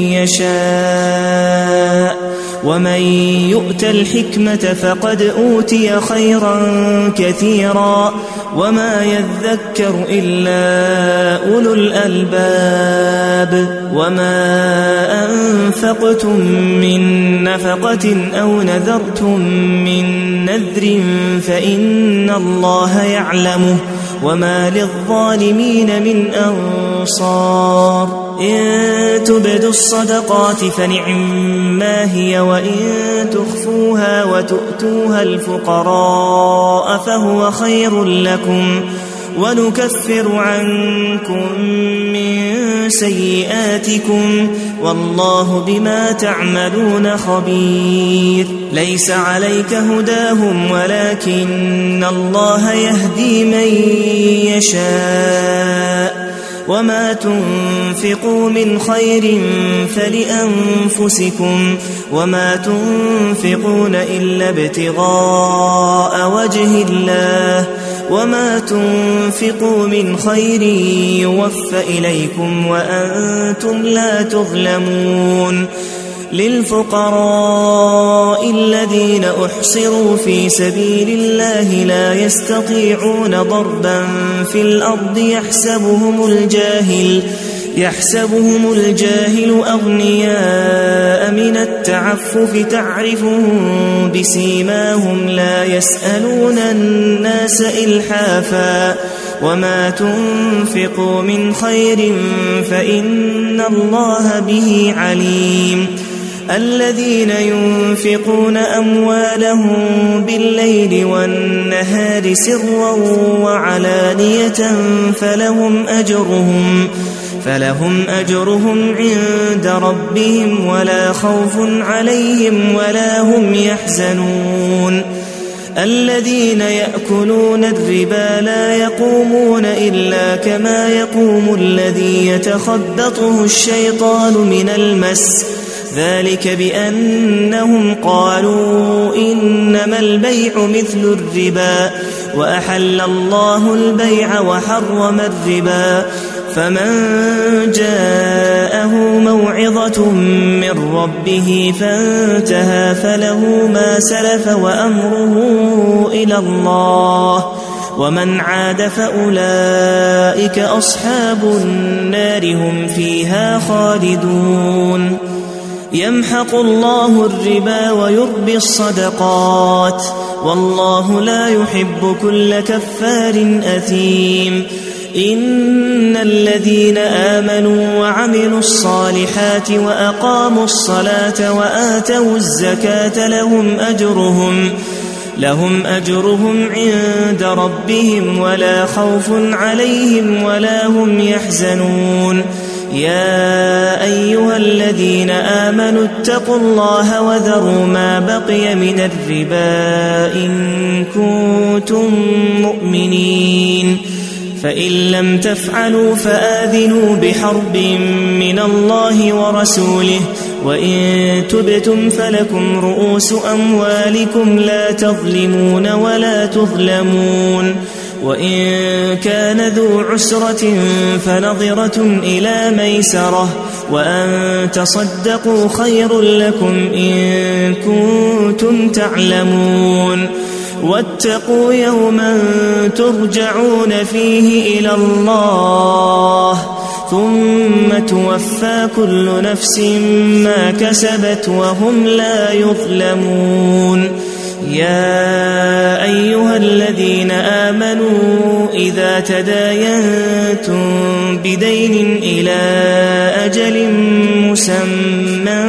يشاء ومن يؤت الحكمة فقد أوتي خيرا كثيرا وما يذكر إلا أولو الألباب. وما أنفقتم من نفقة أو نذرتم من نذر فإن الله يعلمه وما للظالمين من أنصار. إن تبدوا الصدقات فنعما هي وإن تخفوها وتؤتوها الفقراء فهو خير لكم ونكفر عنكم من سيئاتكم والله بما تعملون خبير. ليس عليك هداهم ولكن الله يهدي من يشاء وما تنفقوا من خير فلأنفسكم وما تنفقون إلا ابتغاء وجه الله وما تنفقوا من خير يوفى إليكم وأنتم لا تظلمون. للفقراء الذين أحصروا في سبيل الله لا يستطيعون ضربا في الأرض يحسبهم الجاهل يحسبهم الجاهل أغنياء من التعفف تعرفهم بسيماهم لا يسألون الناس إلحافا وما تنفقوا من خير فإن الله به عليم الذين ينفقون أموالهم بالليل والنهار سرا وعلانية فلهم أجرهم فلهم أجرهم عند ربهم ولا خوف عليهم ولا هم يحزنون الذين يأكلون الربا لا يقومون إلا كما يقوم الذي يتخبطه الشيطان من المس ذلك بأنهم قالوا إنما البيع مثل الربا وأحل الله البيع وحرم الربا فمن جاءه موعظة من ربه فانتهى فله ما سلف وأمره إلى الله ومن عاد فأولئك أصحاب النار هم فيها خالدون يمحق الله الربا ويربي الصدقات والله لا يحب كل كفار أثيم إن الذين آمنوا وعملوا الصالحات وأقاموا الصلاة وآتوا الزكاة لهم أجرهم لهم أجرهم عند ربهم ولا خوف عليهم ولا هم يحزنون يا أيها الذين آمنوا اتقوا الله وذروا ما بقي من الربا إن كنتم مؤمنين فإن لم تفعلوا فآذنوا بحرب من الله ورسوله وإن تبتم فلكم رؤوس أموالكم لا تظلمون ولا تظلمون وإن كان ذو عسرة فنظرة إلى ميسرة وأن تصدقوا خير لكم إن كنتم تعلمون واتقوا يوما ترجعون فيه إلى الله ثم توفى كل نفس ما كسبت وهم لا يظلمون يا أيها الذين آمنوا إذا تداينتم بدين إلى أجل مسمى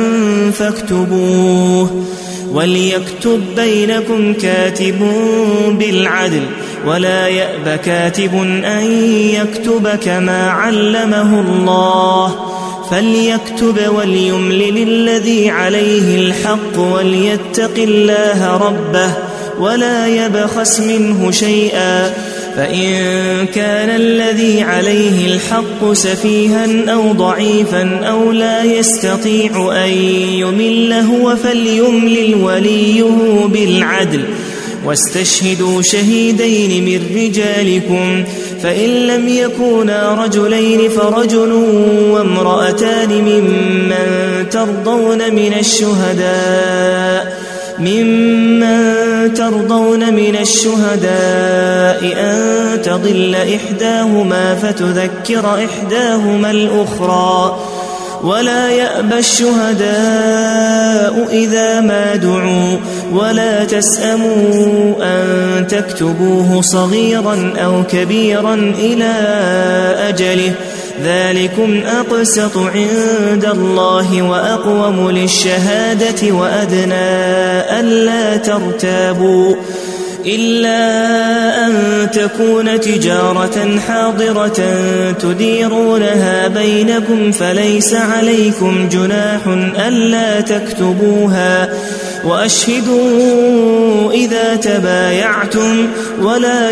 فاكتبوه وليكتب بينكم كاتب بالعدل ولا يأب كاتب أن يكتب كما علمه الله فليكتب وليملل الذي عليه الحق وليتق الله ربه ولا يبخس منه شيئا فإن كان الذي عليه الحق سفيها أو ضعيفا أو لا يستطيع أن يمل هو فليملل وليه بالعدل واستشهدوا شهيدين من رجالكم فإن لم يكونا رجلين فرجل وامرأتان ممن ترضون من الشهداء ممن ترضون من الشهداء أن تضل إحداهما فتذكر إحداهما الأخرى ولا يأبى الشهداء إذا ما دعوا ولا تسأموا أن تكتبوه صغيرا أو كبيرا إلى أجله ذلكم أقسط عند الله وأقوم للشهادة وأدنى ألا ترتابوا إلا أن تكون تجارة حاضرة تديرونها بينكم فليس عليكم جناح ألا تكتبوها وأشهدوا إذا تبايعتم ولا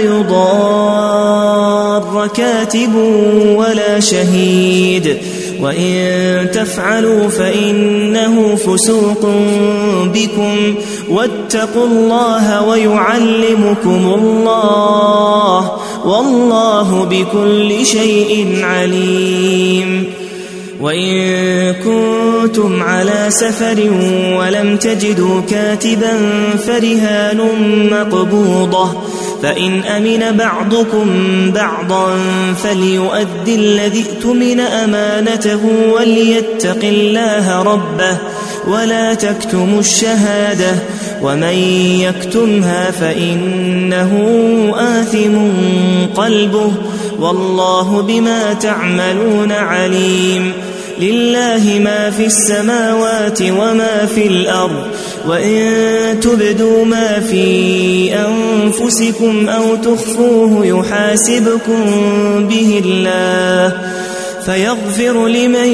يضار كاتب ولا شهيد وإن تفعلوا فإنه فسوق بكم واتقوا الله ويعلمكم الله والله بكل شيء عليم وإن كنتم على سفر ولم تجدوا كاتبا فرهان مقبوضة فإن أمن بعضكم بعضا فليؤد الذي اؤتمن أمانته وليتق الله ربه ولا تكتموا الشهادة ومن يكتمها فإنه آثم قلبه والله بما تعملون عليم. لله ما في السماوات وما في الأرض وإن تبدوا ما في أنفسكم أو تخفوه يحاسبكم به الله فيغفر لمن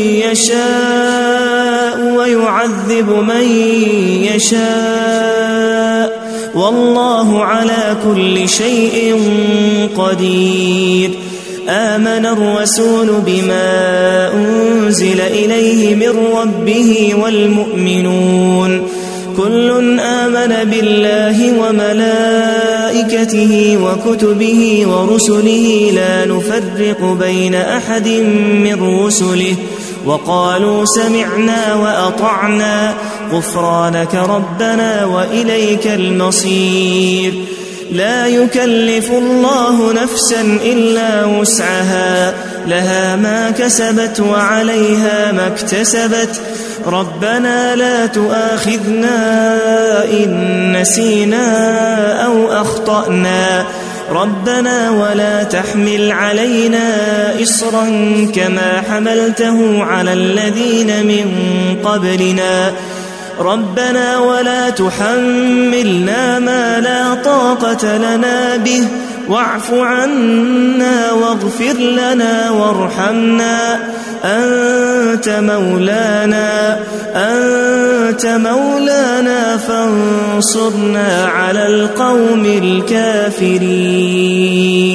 يشاء ويعذب من يشاء والله على كل شيء قدير. آمن الرسول بما أنزل إليه من ربه والمؤمنون كل آمن بالله وملائكته وكتبه ورسله لا نفرق بين أحد من رسله وقالوا سمعنا وأطعنا غفرانك ربنا وإليك المصير. لا يكلف الله نفسا إلا وسعها لها ما كسبت وعليها ما اكتسبت ربنا لا تؤاخذنا إن نسينا أو أخطأنا ربنا ولا تحمل علينا إصرا كما حملته على الذين من قبلنا ربنا ولا تحملنا ما لا طاقة لنا به واعف عنا واغفر لنا وارحمنا أنت مولانا أنت مولانا فانصرنا على القوم الكافرين.